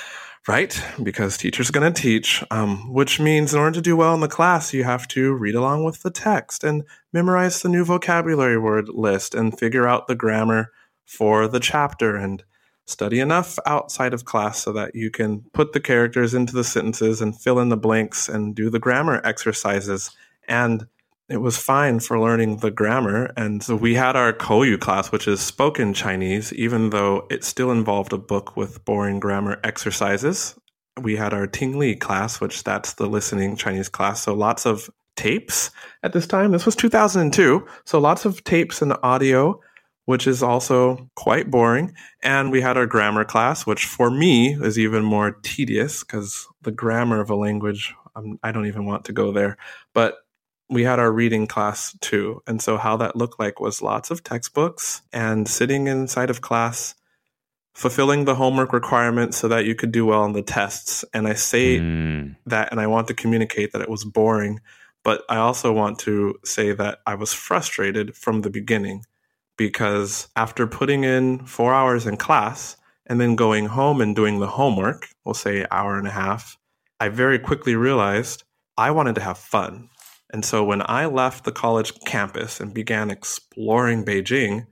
right? Because teacher's going to teach, which means in order to do well in the class, you have to read along with the text and memorize the new vocabulary word list and figure out the grammar for the chapter and study enough outside of class so that you can put the characters into the sentences and fill in the blanks and do the grammar exercises. And it was fine for learning the grammar. And so we had our Kouyu class, which is spoken Chinese, even though it still involved a book with boring grammar exercises. We had our Tingli class, which that's the listening Chinese class. So lots of tapes at this time. This was 2002. So lots of tapes and audio, which is also quite boring. And we had our grammar class, which for me is even more tedious because the grammar of a language, I don't even want to go there. But we had our reading class too. And so how that looked like was lots of textbooks and sitting inside of class, fulfilling the homework requirements so that you could do well on the tests. And I say that, and I want to communicate that it was boring, but I also want to say that I was frustrated from the beginning because after putting in 4 hours in class and then going home and doing the homework, we'll say an hour and a half, I very quickly realized I wanted to have fun. And so when I left the college campus and began exploring Beijing,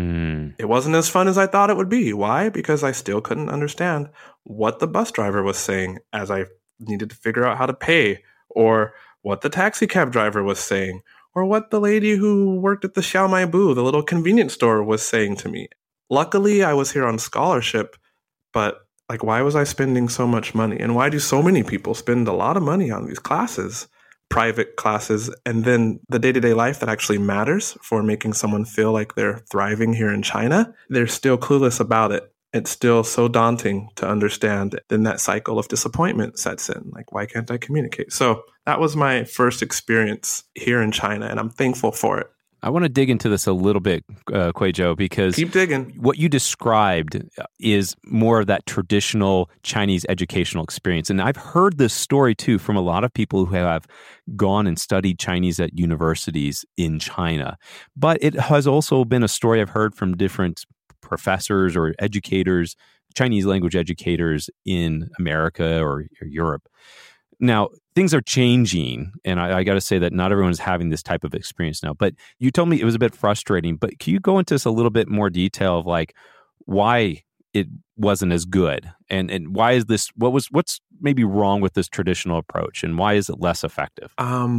it wasn't as fun as I thought it would be. Why? Because I still couldn't understand what the bus driver was saying as I needed to figure out how to pay, or what the taxi cab driver was saying, or what the lady who worked at the Xiaomaibu, the little convenience store, was saying to me. Luckily, I was here on scholarship, but why was I spending so much money? And why do so many people spend a lot of money on these classes? Private classes, and then the day-to-day life that actually matters for making someone feel like they're thriving here in China, they're still clueless about it. It's still so daunting to understand. Then that cycle of disappointment sets in. Why can't I communicate? So that was my first experience here in China, and I'm thankful for it. I want to dig into this a little bit, Kuei Zhou, because keep digging. What you described is more of that traditional Chinese educational experience. And I've heard this story, too, from a lot of people who have gone and studied Chinese at universities in China. But it has also been a story I've heard from different professors or educators, Chinese language educators in America or Europe. Now, things are changing, and I got to say that not everyone is having this type of experience now. But you told me it was a bit frustrating, but can you go into this a little bit more detail of why it wasn't as good? And why is this? What's maybe wrong with this traditional approach, and why is it less effective?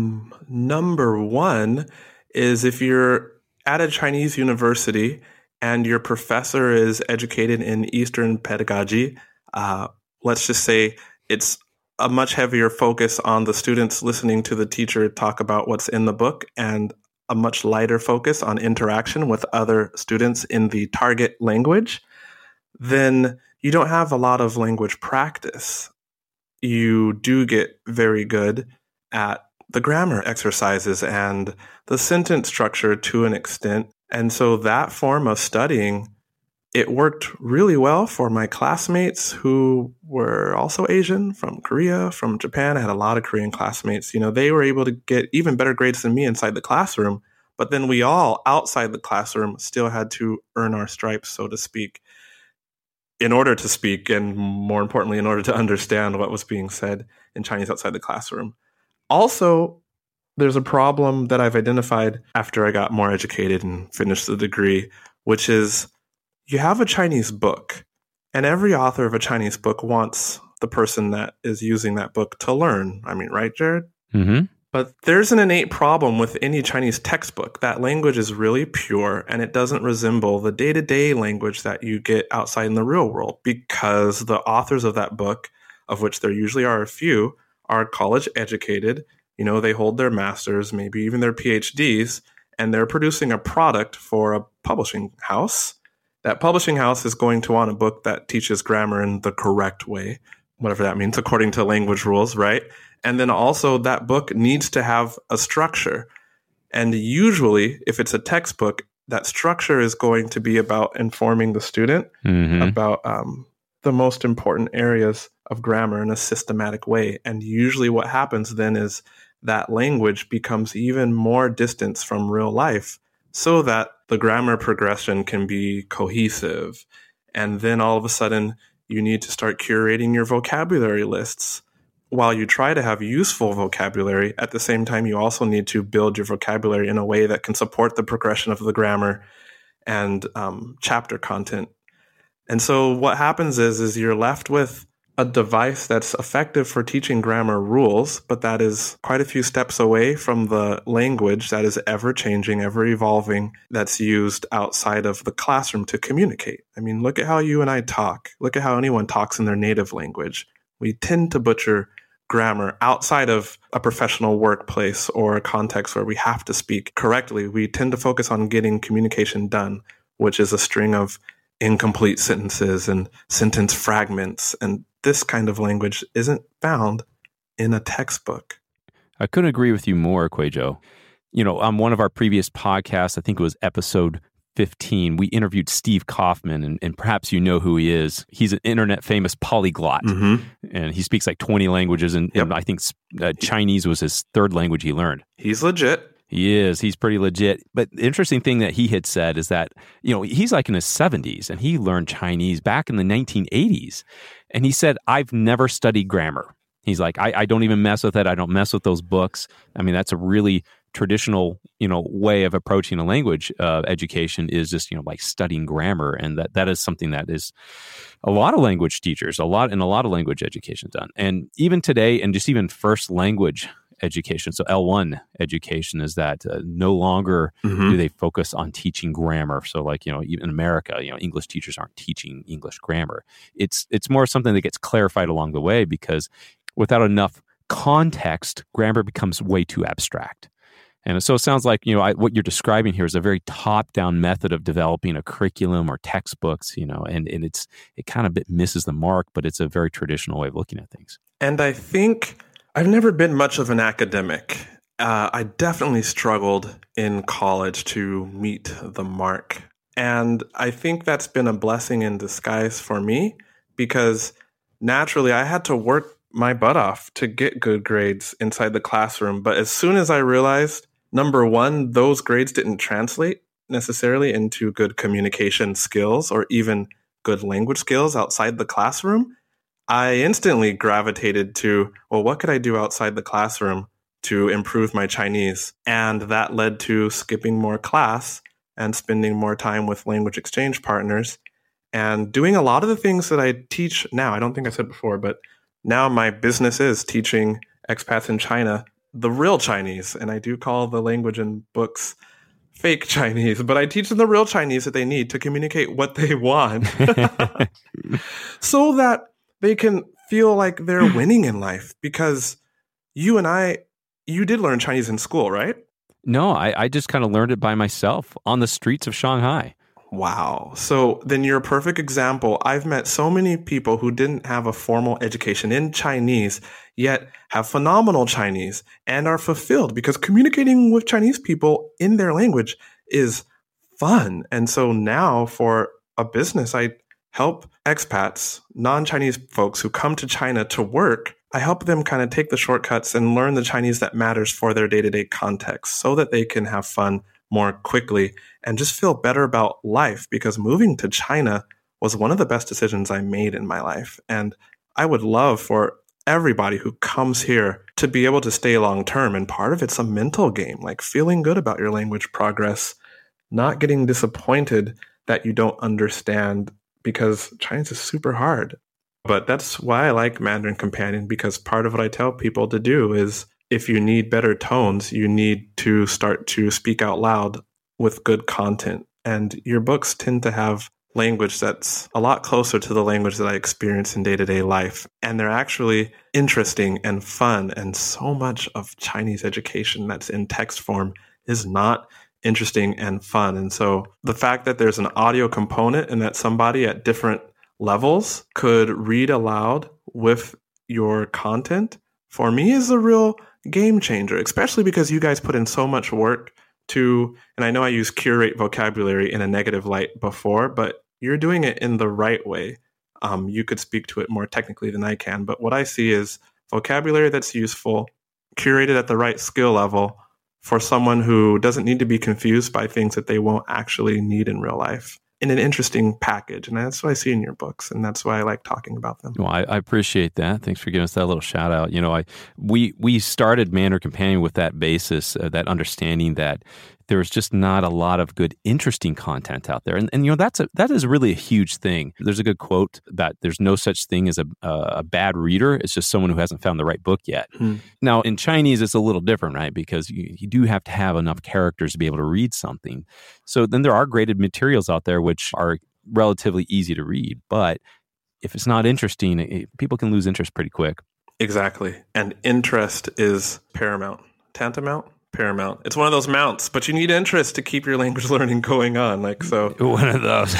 Number one is if you're at a Chinese university and your professor is educated in Eastern pedagogy, let's just say it's a much heavier focus on the students listening to the teacher talk about what's in the book and a much lighter focus on interaction with other students in the target language, then you don't have a lot of language practice. You do get very good at the grammar exercises and the sentence structure to an extent. And so that form of studying, it worked really well for my classmates who were also Asian, from Korea, from Japan. I had a lot of Korean classmates. They were able to get even better grades than me inside the classroom. But then we all, outside the classroom, still had to earn our stripes, so to speak, in order to speak, and more importantly, in order to understand what was being said in Chinese outside the classroom. Also, there's a problem that I've identified after I got more educated and finished the degree, which is you have a Chinese book, and every author of a Chinese book wants the person that is using that book to learn. I mean, right, Jared? Mm-hmm. But there's an innate problem with any Chinese textbook. That language is really pure, and it doesn't resemble the day-to-day language that you get outside in the real world, because the authors of that book, of which there usually are a few, are college educated. They hold their masters, maybe even their PhDs, and they're producing a product for a publishing house. That publishing house is going to want a book that teaches grammar in the correct way, whatever that means, according to language rules, right? And then also that book needs to have a structure. And usually, if it's a textbook, that structure is going to be about informing the student about the most important areas of grammar in a systematic way. And usually what happens then is that language becomes even more distance from real life so that the grammar progression can be cohesive. And then all of a sudden, you need to start curating your vocabulary lists. While you try to have useful vocabulary, at the same time, you also need to build your vocabulary in a way that can support the progression of the grammar and chapter content. And so what happens is you're left with a device that's effective for teaching grammar rules, but that is quite a few steps away from the language that is ever-changing, ever-evolving, that's used outside of the classroom to communicate. I mean, look at how you and I talk. Look at how anyone talks in their native language. We tend to butcher grammar outside of a professional workplace or a context where we have to speak correctly. We tend to focus on getting communication done, which is a string of incomplete sentences and sentence fragments. And this kind of language isn't found in a textbook. I couldn't agree with you more, Kwejo. On one of our previous podcasts, I think it was episode 15, we interviewed Steve Kaufman, and perhaps you know who he is. He's an internet famous polyglot, and he speaks like 20 languages, and I think Chinese was his third language he learned. He's legit. He is. He's pretty legit. But the interesting thing that he had said is that, he's like in his 70s, and he learned Chinese back in the 1980s. And he said, I've never studied grammar. He's like, I don't even mess with it. I don't mess with those books. I mean, that's a really traditional, way of approaching a language education is just, like studying grammar. And that is something that is a lot of language teachers, a lot of language education done. And even today, and just even first language education, so L1 education, is that no longer do they focus on teaching grammar. So like, even in America, English teachers aren't teaching English grammar. It's more something that gets clarified along the way, because without enough context, grammar becomes way too abstract. And so it sounds like, what you're describing here is a very top-down method of developing a curriculum or textbooks, and it kind of misses the mark, but it's a very traditional way of looking at things. And I think I've never been much of an academic. I definitely struggled in college to meet the mark. And I think that's been a blessing in disguise for me, because naturally I had to work my butt off to get good grades inside the classroom. But as soon as I realized, number one, those grades didn't translate necessarily into good communication skills or even good language skills outside the classroom, I instantly gravitated to, well, what could I do outside the classroom to improve my Chinese? And that led to skipping more class and spending more time with language exchange partners. and doing a lot of the things that I teach now. I don't think I said before, but now my business is teaching expats in China the real Chinese. And I do call the language in books fake Chinese, but I teach them the real Chinese that they need to communicate what they want so that they can feel like they're winning in life. Because you did learn Chinese in school, right? No, I just kind of learned it by myself on the streets of Shanghai. Wow. So then you're a perfect example. I've met so many people who didn't have a formal education in Chinese, yet have phenomenal Chinese and are fulfilled because communicating with Chinese people in their language is fun. And so now for a business, I help expats, non-Chinese folks who come to China to work. I help them kind of take the shortcuts and learn the Chinese that matters for their day-to-day context so that they can have fun more quickly and just feel better about life, because moving to China was one of the best decisions I made in my life. And I would love for everybody who comes here to be able to stay long term. And part of it's a mental game, like feeling good about your language progress, not getting disappointed that you don't understand, because Chinese is super hard. But that's why I like Mandarin Companion, because part of what I tell people to do is, if you need better tones, you need to start to speak out loud with good content. And your books tend to have language that's a lot closer to the language that I experience in day-to-day life. And they're actually interesting and fun. And so much of Chinese education that's in text form is not interesting and fun. And so the fact that there's an audio component and that somebody at different levels could read aloud with your content, for me, is a real game changer, especially because you guys put in so much work to, and I know I use curate vocabulary in a negative light before, but you're doing it in the right way. You could speak to it more technically than I can, but what I see is vocabulary that's useful, curated at the right skill level for someone who doesn't need to be confused by things that they won't actually need in real life, in an interesting package. And that's what I see in your books, and that's why I like talking about them. Well, I appreciate that. Thanks for giving us that little shout out. You know, we started Mandarin Companion with that basis, that understanding that there's just not a lot of good, interesting content out there. And you know, that is really a huge thing. There's a good quote that there's no such thing as a bad reader. It's just someone who hasn't found the right book yet. Now, in Chinese, it's a little different, right? Because you do have to have enough characters to be able to read something. So then there are graded materials out there which are relatively easy to read. But if it's not interesting, people can lose interest pretty quick. Exactly. And interest is paramount. Tantamount? Paramount. It's one of those mounts, but you need interest to keep your language learning going on. Like, so one of those.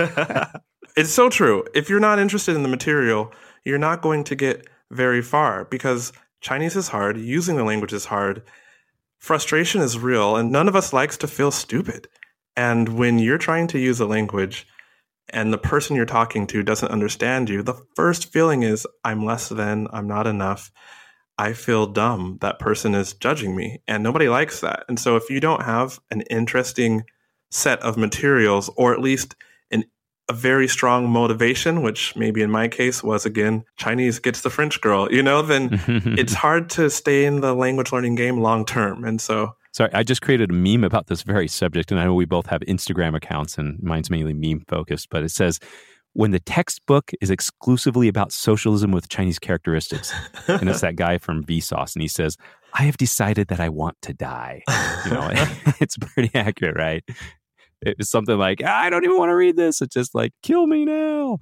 It's so true. If you're not interested in the material, you're not going to get very far, because Chinese is hard. Using the language is hard. Frustration is real, and none of us likes to feel stupid. And when you're trying to use a language and the person you're talking to doesn't understand you, the first feeling is, I'm less than, I'm not enough. I feel dumb. That person is judging me, and nobody likes that. And so if you don't have an interesting set of materials, or at least a very strong motivation, which maybe in my case was, again, Chinese gets the French girl, you know, then it's hard to stay in the language learning game long term. And so... Sorry, I just created a meme about this very subject, and I know we both have Instagram accounts, and mine's mainly meme focused, but it says, when the textbook is exclusively about socialism with Chinese characteristics. And it's that guy from Vsauce, and he says, I have decided that I want to die. You know, it's pretty accurate, right? It's something like, I don't even want to read this. It's just like, kill me now.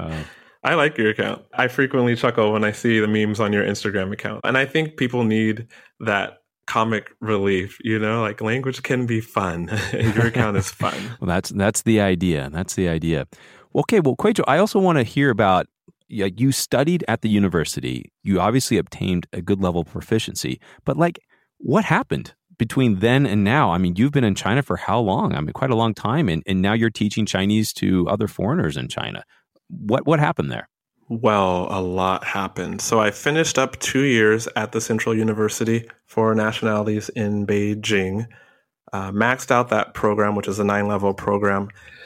I like your account. I frequently chuckle when I see the memes on your Instagram account. And I think people need that comic relief, you know, like language can be fun. Your account is fun. Well, that's the idea. That's the idea. Okay, well, Kweizhou, I also want to hear about, you studied at the university. You obviously obtained a good level of proficiency, but like, what happened between then and now? I mean, you've been in China for how long? I mean, quite a long time, and now you're teaching Chinese to other foreigners in China. What happened there? Well, a lot happened. So I finished up 2 years at the Central University for Nationalities in Beijing, maxed out that program, which is a 9-level program.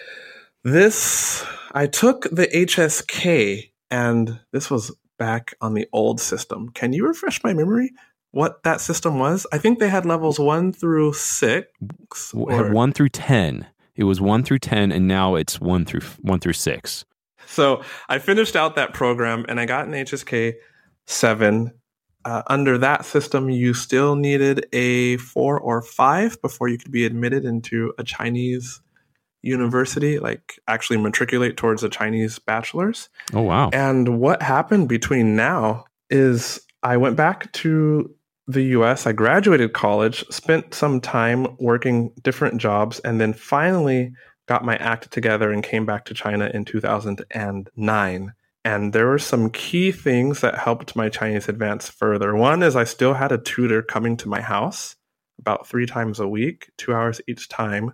I took the HSK, and this was back on the old system. Can you refresh my memory what that system was? I think they had levels 1 through 6. Had 1 through 10. It was 1 through 10, and now it's 1 through 6. So I finished out that program and I got an HSK 7. Under that system, you still needed a 4 or 5 before you could be admitted into a Chinese university, like actually matriculate towards a Chinese bachelor's. Oh, wow. And what happened between now is I went back to the US. I graduated college, spent some time working different jobs, and then finally got my act together and came back to China in 2009. And there were some key things that helped my Chinese advance further. One is I still had a tutor coming to my house about 3 times a week, 2 hours each time.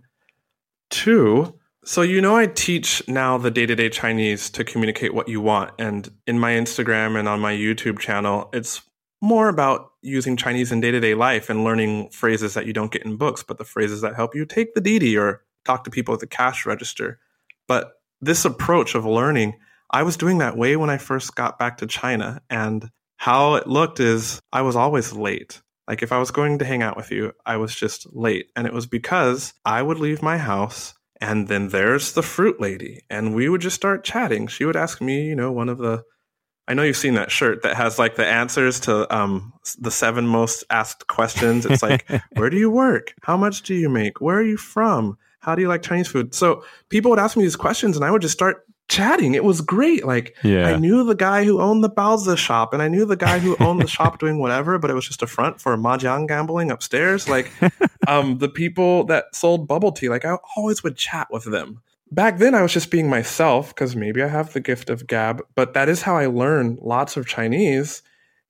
2, so I teach now the day-to-day Chinese to communicate what you want. And in my Instagram and on my YouTube channel, it's more about using Chinese in day-to-day life and learning phrases that you don't get in books, but the phrases that help you take the didi or talk to people at the cash register. But this approach of learning, I was doing that way when I first got back to China. And how it looked is I was always late. Like if I was going to hang out with you, I was just late. And it was because I would leave my house and then there's the fruit lady and we would just start chatting. She would ask me, one of the, I know you've seen that shirt that has like the answers to the 7 most asked questions. It's like, where do you work? How much do you make? Where are you from? How do you like Chinese food? So people would ask me these questions and I would just start chatting. It was great. Like I knew the guy who owned the baozi shop and I knew the guy who owned the shop doing whatever, but it was just a front for mahjong gambling upstairs. Like the people that sold bubble tea, like I always would chat with them. Back then I was just being myself because maybe I have the gift of gab, but that is how I learned lots of Chinese.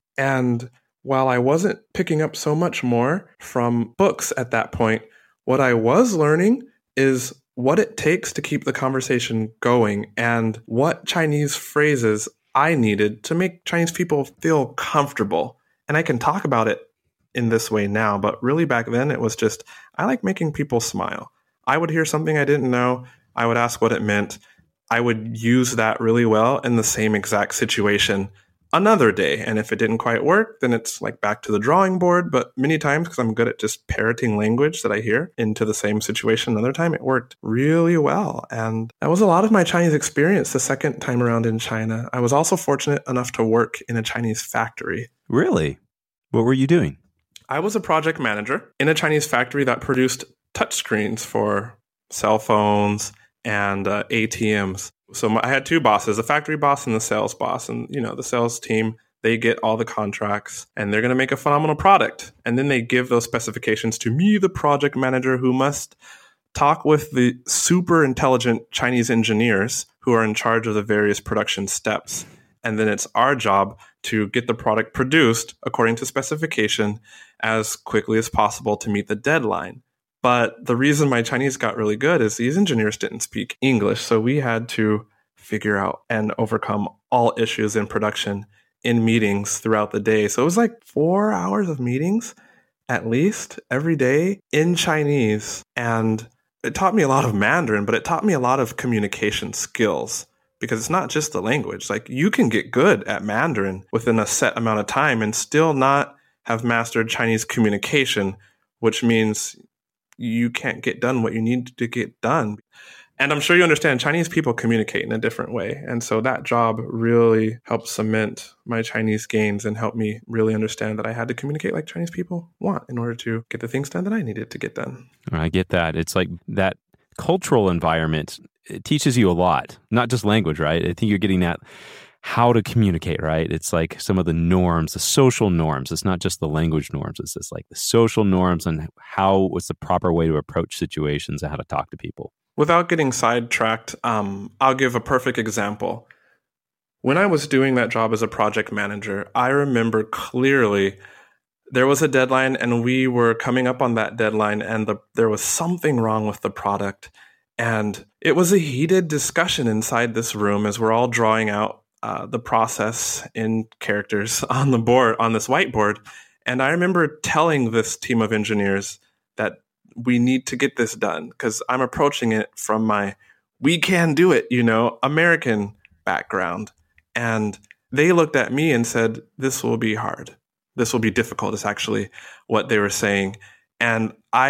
And while I wasn't picking up so much more from books at that point, what I was learning is what it takes to keep the conversation going and what Chinese phrases I needed to make Chinese people feel comfortable. And I can talk about it in this way now, but really back then it was just, I like making people smile. I would hear something I didn't know. I would ask what it meant. I would use that really well in the same exact situation another day. And if it didn't quite work, then it's like back to the drawing board. But many times, because I'm good at just parroting language that I hear into the same situation another time, it worked really well. And that was a lot of my Chinese experience the second time around in China. I was also fortunate enough to work in a Chinese factory. Really? What were you doing? I was a project manager in a Chinese factory that produced touchscreens for cell phones and ATMs. So I had 2 bosses, the factory boss and the sales boss. And, the sales team, they get all the contracts and they're going to make a phenomenal product. And then they give those specifications to me, the project manager, who must talk with the super intelligent Chinese engineers who are in charge of the various production steps. And then it's our job to get the product produced according to specification as quickly as possible to meet the deadline. But the reason my Chinese got really good is these engineers didn't speak English. So we had to figure out and overcome all issues in production in meetings throughout the day. So it was like 4 hours of meetings at least every day in Chinese. And it taught me a lot of Mandarin, but it taught me a lot of communication skills because it's not just the language. Like you can get good at Mandarin within a set amount of time and still not have mastered Chinese communication, which means you can't get done what you need to get done. And I'm sure you understand Chinese people communicate in a different way. And so that job really helped cement my Chinese gains and helped me really understand that I had to communicate like Chinese people want in order to get the things done that I needed to get done. I get that. It's like that cultural environment, it teaches you a lot, not just language, right? I think you're getting at how to communicate, right? It's like some of the norms, the social norms. It's not just the language norms. It's just like the social norms and what's the proper way to approach situations and how to talk to people. Without getting sidetracked, I'll give a perfect example. When I was doing that job as a project manager, I remember clearly there was a deadline and we were coming up on that deadline and there was something wrong with the product. And it was a heated discussion inside this room as we're all drawing out the process in characters on the board, on this whiteboard. And I remember telling this team of engineers that we need to get this done because I'm approaching it from my we can do it, American background. And they looked at me and said, this will be hard. This will be difficult is actually what they were saying. And I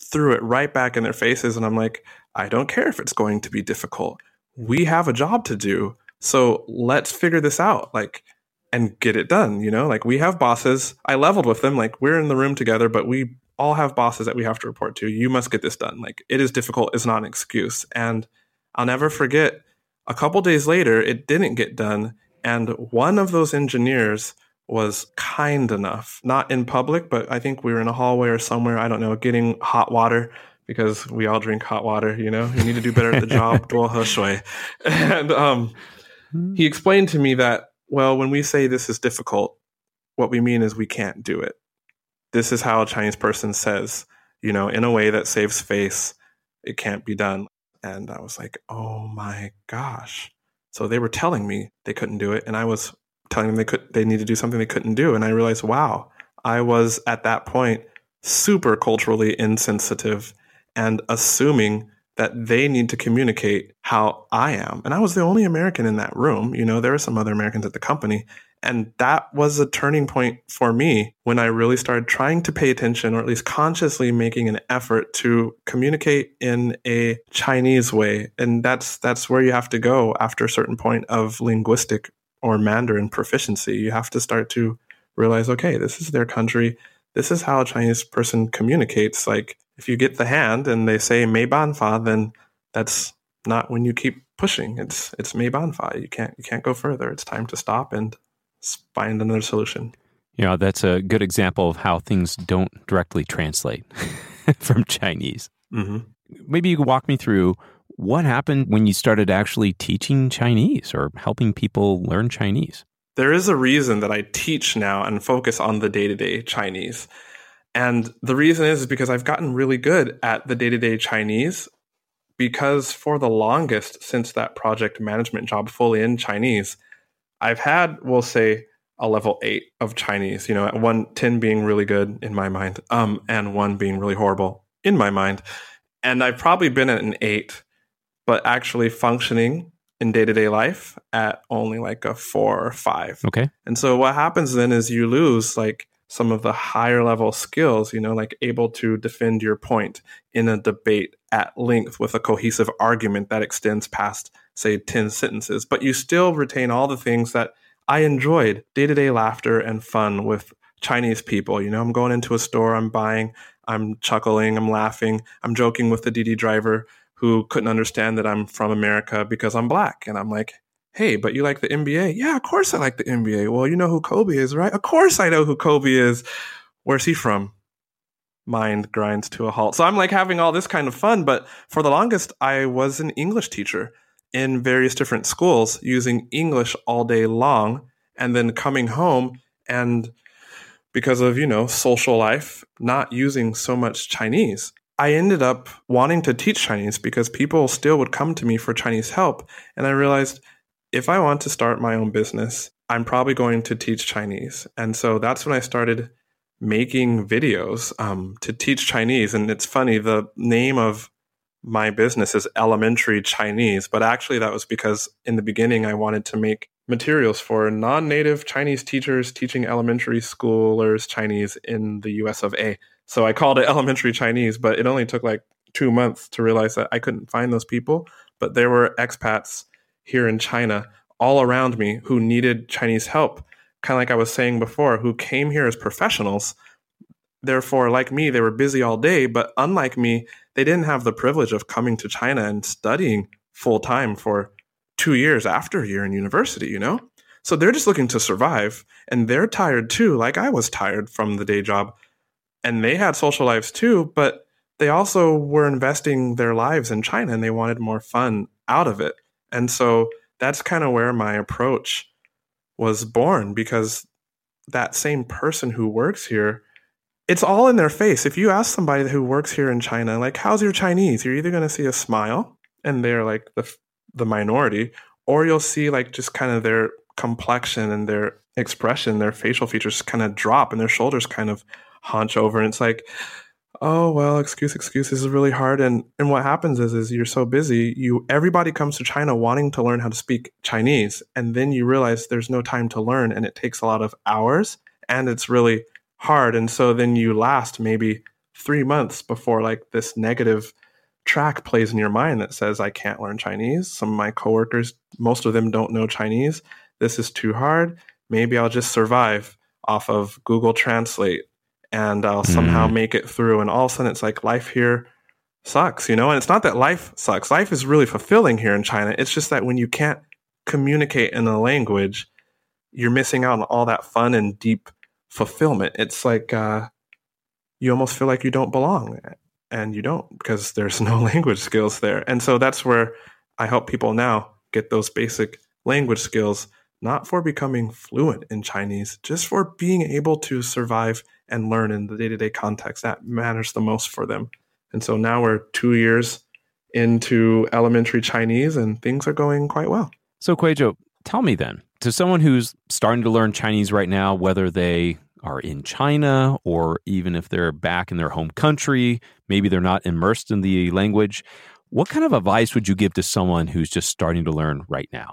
threw it right back in their faces. And I'm like, I don't care if it's going to be difficult. We have a job to do. So let's figure this out, like, and get it done. You know, like we have bosses. I leveled with them. Like we're in the room together, but we all have bosses that we have to report to. You must get this done. Like it is difficult. It's not an excuse. And I'll never forget a couple days later, it didn't get done. And one of those engineers was kind enough, not in public, but I think we were in a hallway or somewhere, I don't know, getting hot water because we all drink hot water, you know, you need to do better at the job. And he explained to me that, well, when we say this is difficult, what we mean is we can't do it. This is how a Chinese person says, you know, in a way that saves face, it can't be done. And I was like, oh my gosh. So they were telling me they couldn't do it. And I was telling them they need to do something they couldn't do. And I realized, wow, I was at that point super culturally insensitive and assuming that they need to communicate how I am. And I was the only American in that room. You know, there were some other Americans at the company. And that was a turning point for me when I really started trying to pay attention, or at least consciously making an effort to communicate in a Chinese way. And that's where you have to go after a certain point of linguistic or Mandarin proficiency. You have to start to realize, okay, this is their country. This is how a Chinese person communicates. Like if you get the hand and they say 没办法, then that's not when you keep pushing. It's 没办法. You can't go further. It's time to stop and find another solution. You know, that's a good example of how things don't directly translate from Chinese. Mm-hmm. Maybe you could walk me through what happened when you started actually teaching Chinese or helping people learn Chinese. There is a reason that I teach now and focus on the day-to-day Chinese. And the reason is because I've gotten really good at the day-to-day Chinese, because for the longest, since that project management job fully in Chinese, I've had, we'll say, a level 8 of Chinese, you know, at 10 being really good in my mind, and 1 being really horrible in my mind. And I've probably been at an 8, but actually functioning in day-to-day life at only like a 4 or 5. Okay. And so what happens then is you lose like some of the higher level skills, you know, like able to defend your point in a debate at length with a cohesive argument that extends past, say, 10 sentences. But you still retain all the things that I enjoyed, day-to-day laughter and fun with Chinese people. You know, I'm going into a store, I'm buying, I'm chuckling, I'm laughing, I'm joking with the Didi driver who couldn't understand that I'm from America because I'm black. And I'm like, hey, but you like the NBA? Yeah, of course I like the NBA. Well, you know who Kobe is, right? Of course I know who Kobe is. Where's he from? Mind grinds to a halt. So I'm like having all this kind of fun. But for the longest, I was an English teacher in various different schools using English all day long, and then coming home and because of, you know, social life, not using so much Chinese. I ended up wanting to teach Chinese because people still would come to me for Chinese help. And I realized if I want to start my own business, I'm probably going to teach Chinese. And so that's when I started making videos to teach Chinese. And it's funny, the name of my business is Elementary Chinese, but actually that was because in the beginning I wanted to make materials for non-native Chinese teachers teaching elementary schoolers Chinese in the US of A. So I called it Elementary Chinese, but it only took like 2 months to realize that I couldn't find those people. But there were expats here in China all around me who needed Chinese help, kind of like I was saying before, who came here as professionals. Therefore, like me, they were busy all day, but unlike me, they didn't have the privilege of coming to China and studying full time for 2 years after a year in university, you know? So they're just looking to survive, and they're tired too, like I was tired from the day job. And they had social lives too, but they also were investing their lives in China and they wanted more fun out of it. And so that's kind of where my approach was born, because that same person who works here, it's all in their face. If you ask somebody who works here in China, like, how's your Chinese? You're either going to see a smile and they're like the minority, or you'll see like just kind of their complexion and their expression, their facial features kind of drop and their shoulders kind of hunch over. And it's like, oh, well, excuse, this is really hard. And what happens is you're so busy, everybody comes to China wanting to learn how to speak Chinese. And then you realize there's no time to learn and it takes a lot of hours and it's really hard. And so then you last maybe 3 months before like this negative track plays in your mind that says, I can't learn Chinese. Some of my coworkers, most of them don't know Chinese. This is too hard. Maybe I'll just survive off of Google Translate and I'll somehow make it through. And all of a sudden it's like life here sucks, And it's not that life sucks. Life is really fulfilling here in China. It's just that when you can't communicate in a language, you're missing out on all that fun and deep fulfillment. It's like you almost feel like you don't belong, and you don't, because there's no language skills there. And so that's where I help people now get those basic language skills, not for becoming fluent in Chinese, just for being able to survive and learn in the day-to-day context. That matters the most for them. And so now we're 2 years into elementary Chinese and things are going quite well. So Kweizhou, tell me then, to someone who's starting to learn Chinese right now, whether they are in China or even if they're back in their home country, maybe they're not immersed in the language, what kind of advice would you give to someone who's just starting to learn right now?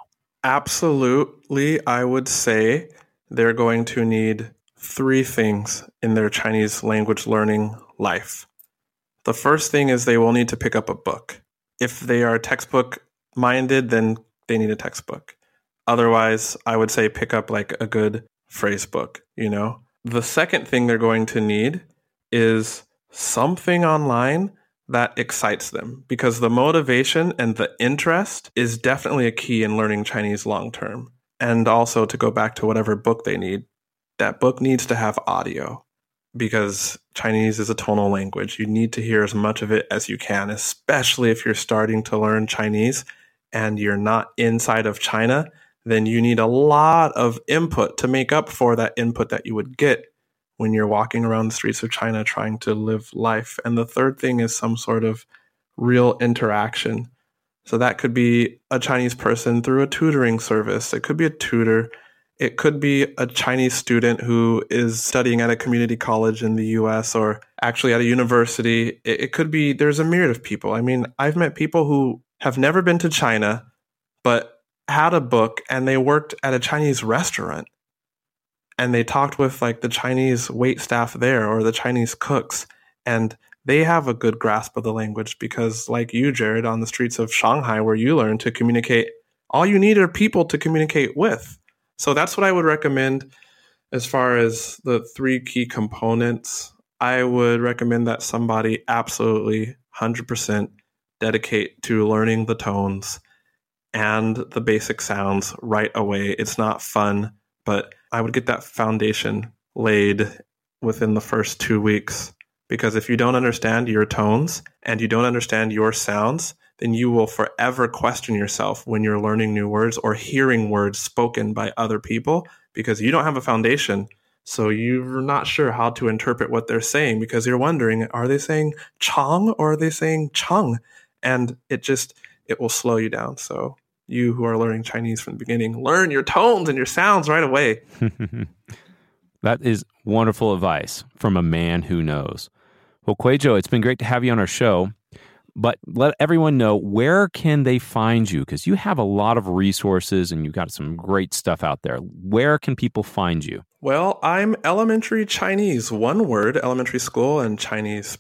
Absolutely. I would say they're going to need 3 things in their Chinese language learning life. The first thing is they will need to pick up a book. If they are textbook minded, then they need a textbook. Otherwise, I would say pick up like a good phrase book, The second thing they're going to need is something online that excites them, because the motivation and the interest is definitely a key in learning Chinese long term. And also, to go back to whatever book they need, that book needs to have audio, because Chinese is a tonal language. You need to hear as much of it as you can, especially if you're starting to learn Chinese and you're not inside of China. Then you need a lot of input to make up for that input that you would get when you're walking around the streets of China trying to live life. And the third thing is some sort of real interaction. So that could be a Chinese person through a tutoring service. It could be a tutor. It could be a Chinese student who is studying at a community college in the US or actually at a university. It could be, there's a myriad of people. I mean, I've met people who have never been to China, but had a book and they worked at a Chinese restaurant and they talked with like the Chinese wait staff there or the Chinese cooks, and they have a good grasp of the language because, like you, Jared, on the streets of Shanghai where you learn to communicate, all you need are people to communicate with. So that's what I would recommend as far as the 3 key components. I would recommend that somebody absolutely 100% dedicate to learning the tones and the basic sounds right away. It's not fun, but I would get that foundation laid within the first 2 weeks, because if you don't understand your tones and you don't understand your sounds, then you will forever question yourself when you're learning new words or hearing words spoken by other people, because you don't have a foundation. So you're not sure how to interpret what they're saying, because you're wondering, are they saying chang or are they saying chung? And it will slow you down. So you who are learning Chinese from the beginning, learn your tones and your sounds right away. That is wonderful advice from a man who knows. Well, Kweizhou, it's been great to have you on our show, but let everyone know, where can they find you? Because you have a lot of resources and you've got some great stuff out there. Where can people find you? Well, I'm Elementary Chinese, one word, elementary school and Chinese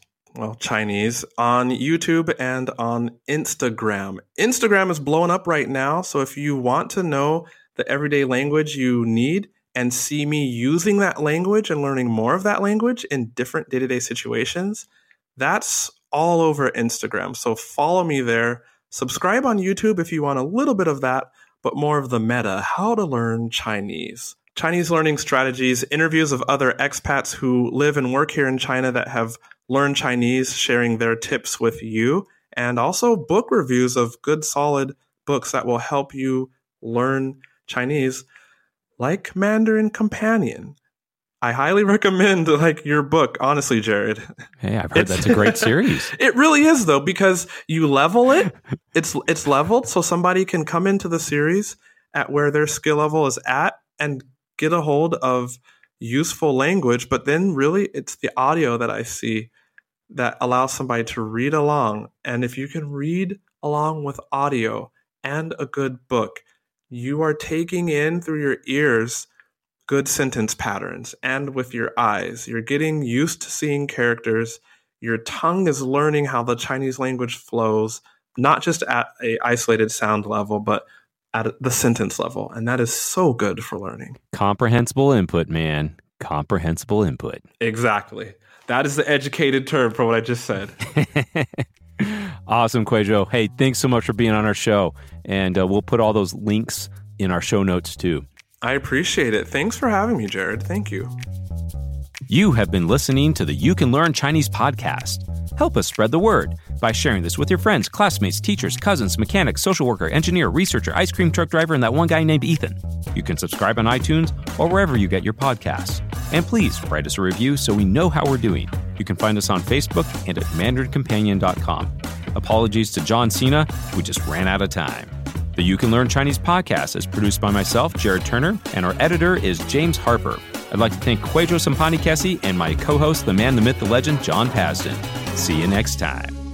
on YouTube and on Instagram. Instagram is blowing up right now. So if you want to know the everyday language you need and see me using that language and learning more of that language in different day-to-day situations, that's all over Instagram. So follow me there. Subscribe on YouTube if you want a little bit of that, but more of the meta, how to learn Chinese. Chinese learning strategies, interviews of other expats who live and work here in China that have learned Chinese, sharing their tips with you, and also book reviews of good, solid books that will help you learn Chinese, like Mandarin Companion. I highly recommend your book, honestly, Jared. Hey, I've heard that's a great series. It really is, though, because you level it. It's leveled, so somebody can come into the series at where their skill level is at and get a hold of useful language. But then really it's the audio that I see that allows somebody to read along. And if you can read along with audio and a good book, you are taking in through your ears good sentence patterns, and with your eyes, you're getting used to seeing characters, your tongue is learning how the Chinese language flows, not just at a isolated sound level, but at the sentence level. And that is so good for learning. Comprehensible input, man. Comprehensible input. Exactly. That is the educated term for what I just said. Awesome, Kweizhou. Hey, thanks so much for being on our show. And we'll put all those links in our show notes too. I appreciate it. Thanks for having me, Jared. Thank you. You have been listening to the You Can Learn Chinese podcast. Help us spread the word by sharing this with your friends, classmates, teachers, cousins, mechanics, social worker, engineer, researcher, ice cream truck driver, and that one guy named Ethan. You can subscribe on iTunes or wherever you get your podcasts. And please write us a review so we know how we're doing. You can find us on Facebook and at mandarincompanion.com. Apologies to John Cena, we just ran out of time. The You Can Learn Chinese podcast is produced by myself, Jared Turner, and our editor is James Harper. I'd like to thank Kweizhou Sampani Kesi and my co-host, the man, the myth, the legend, John Pasden. See you next time.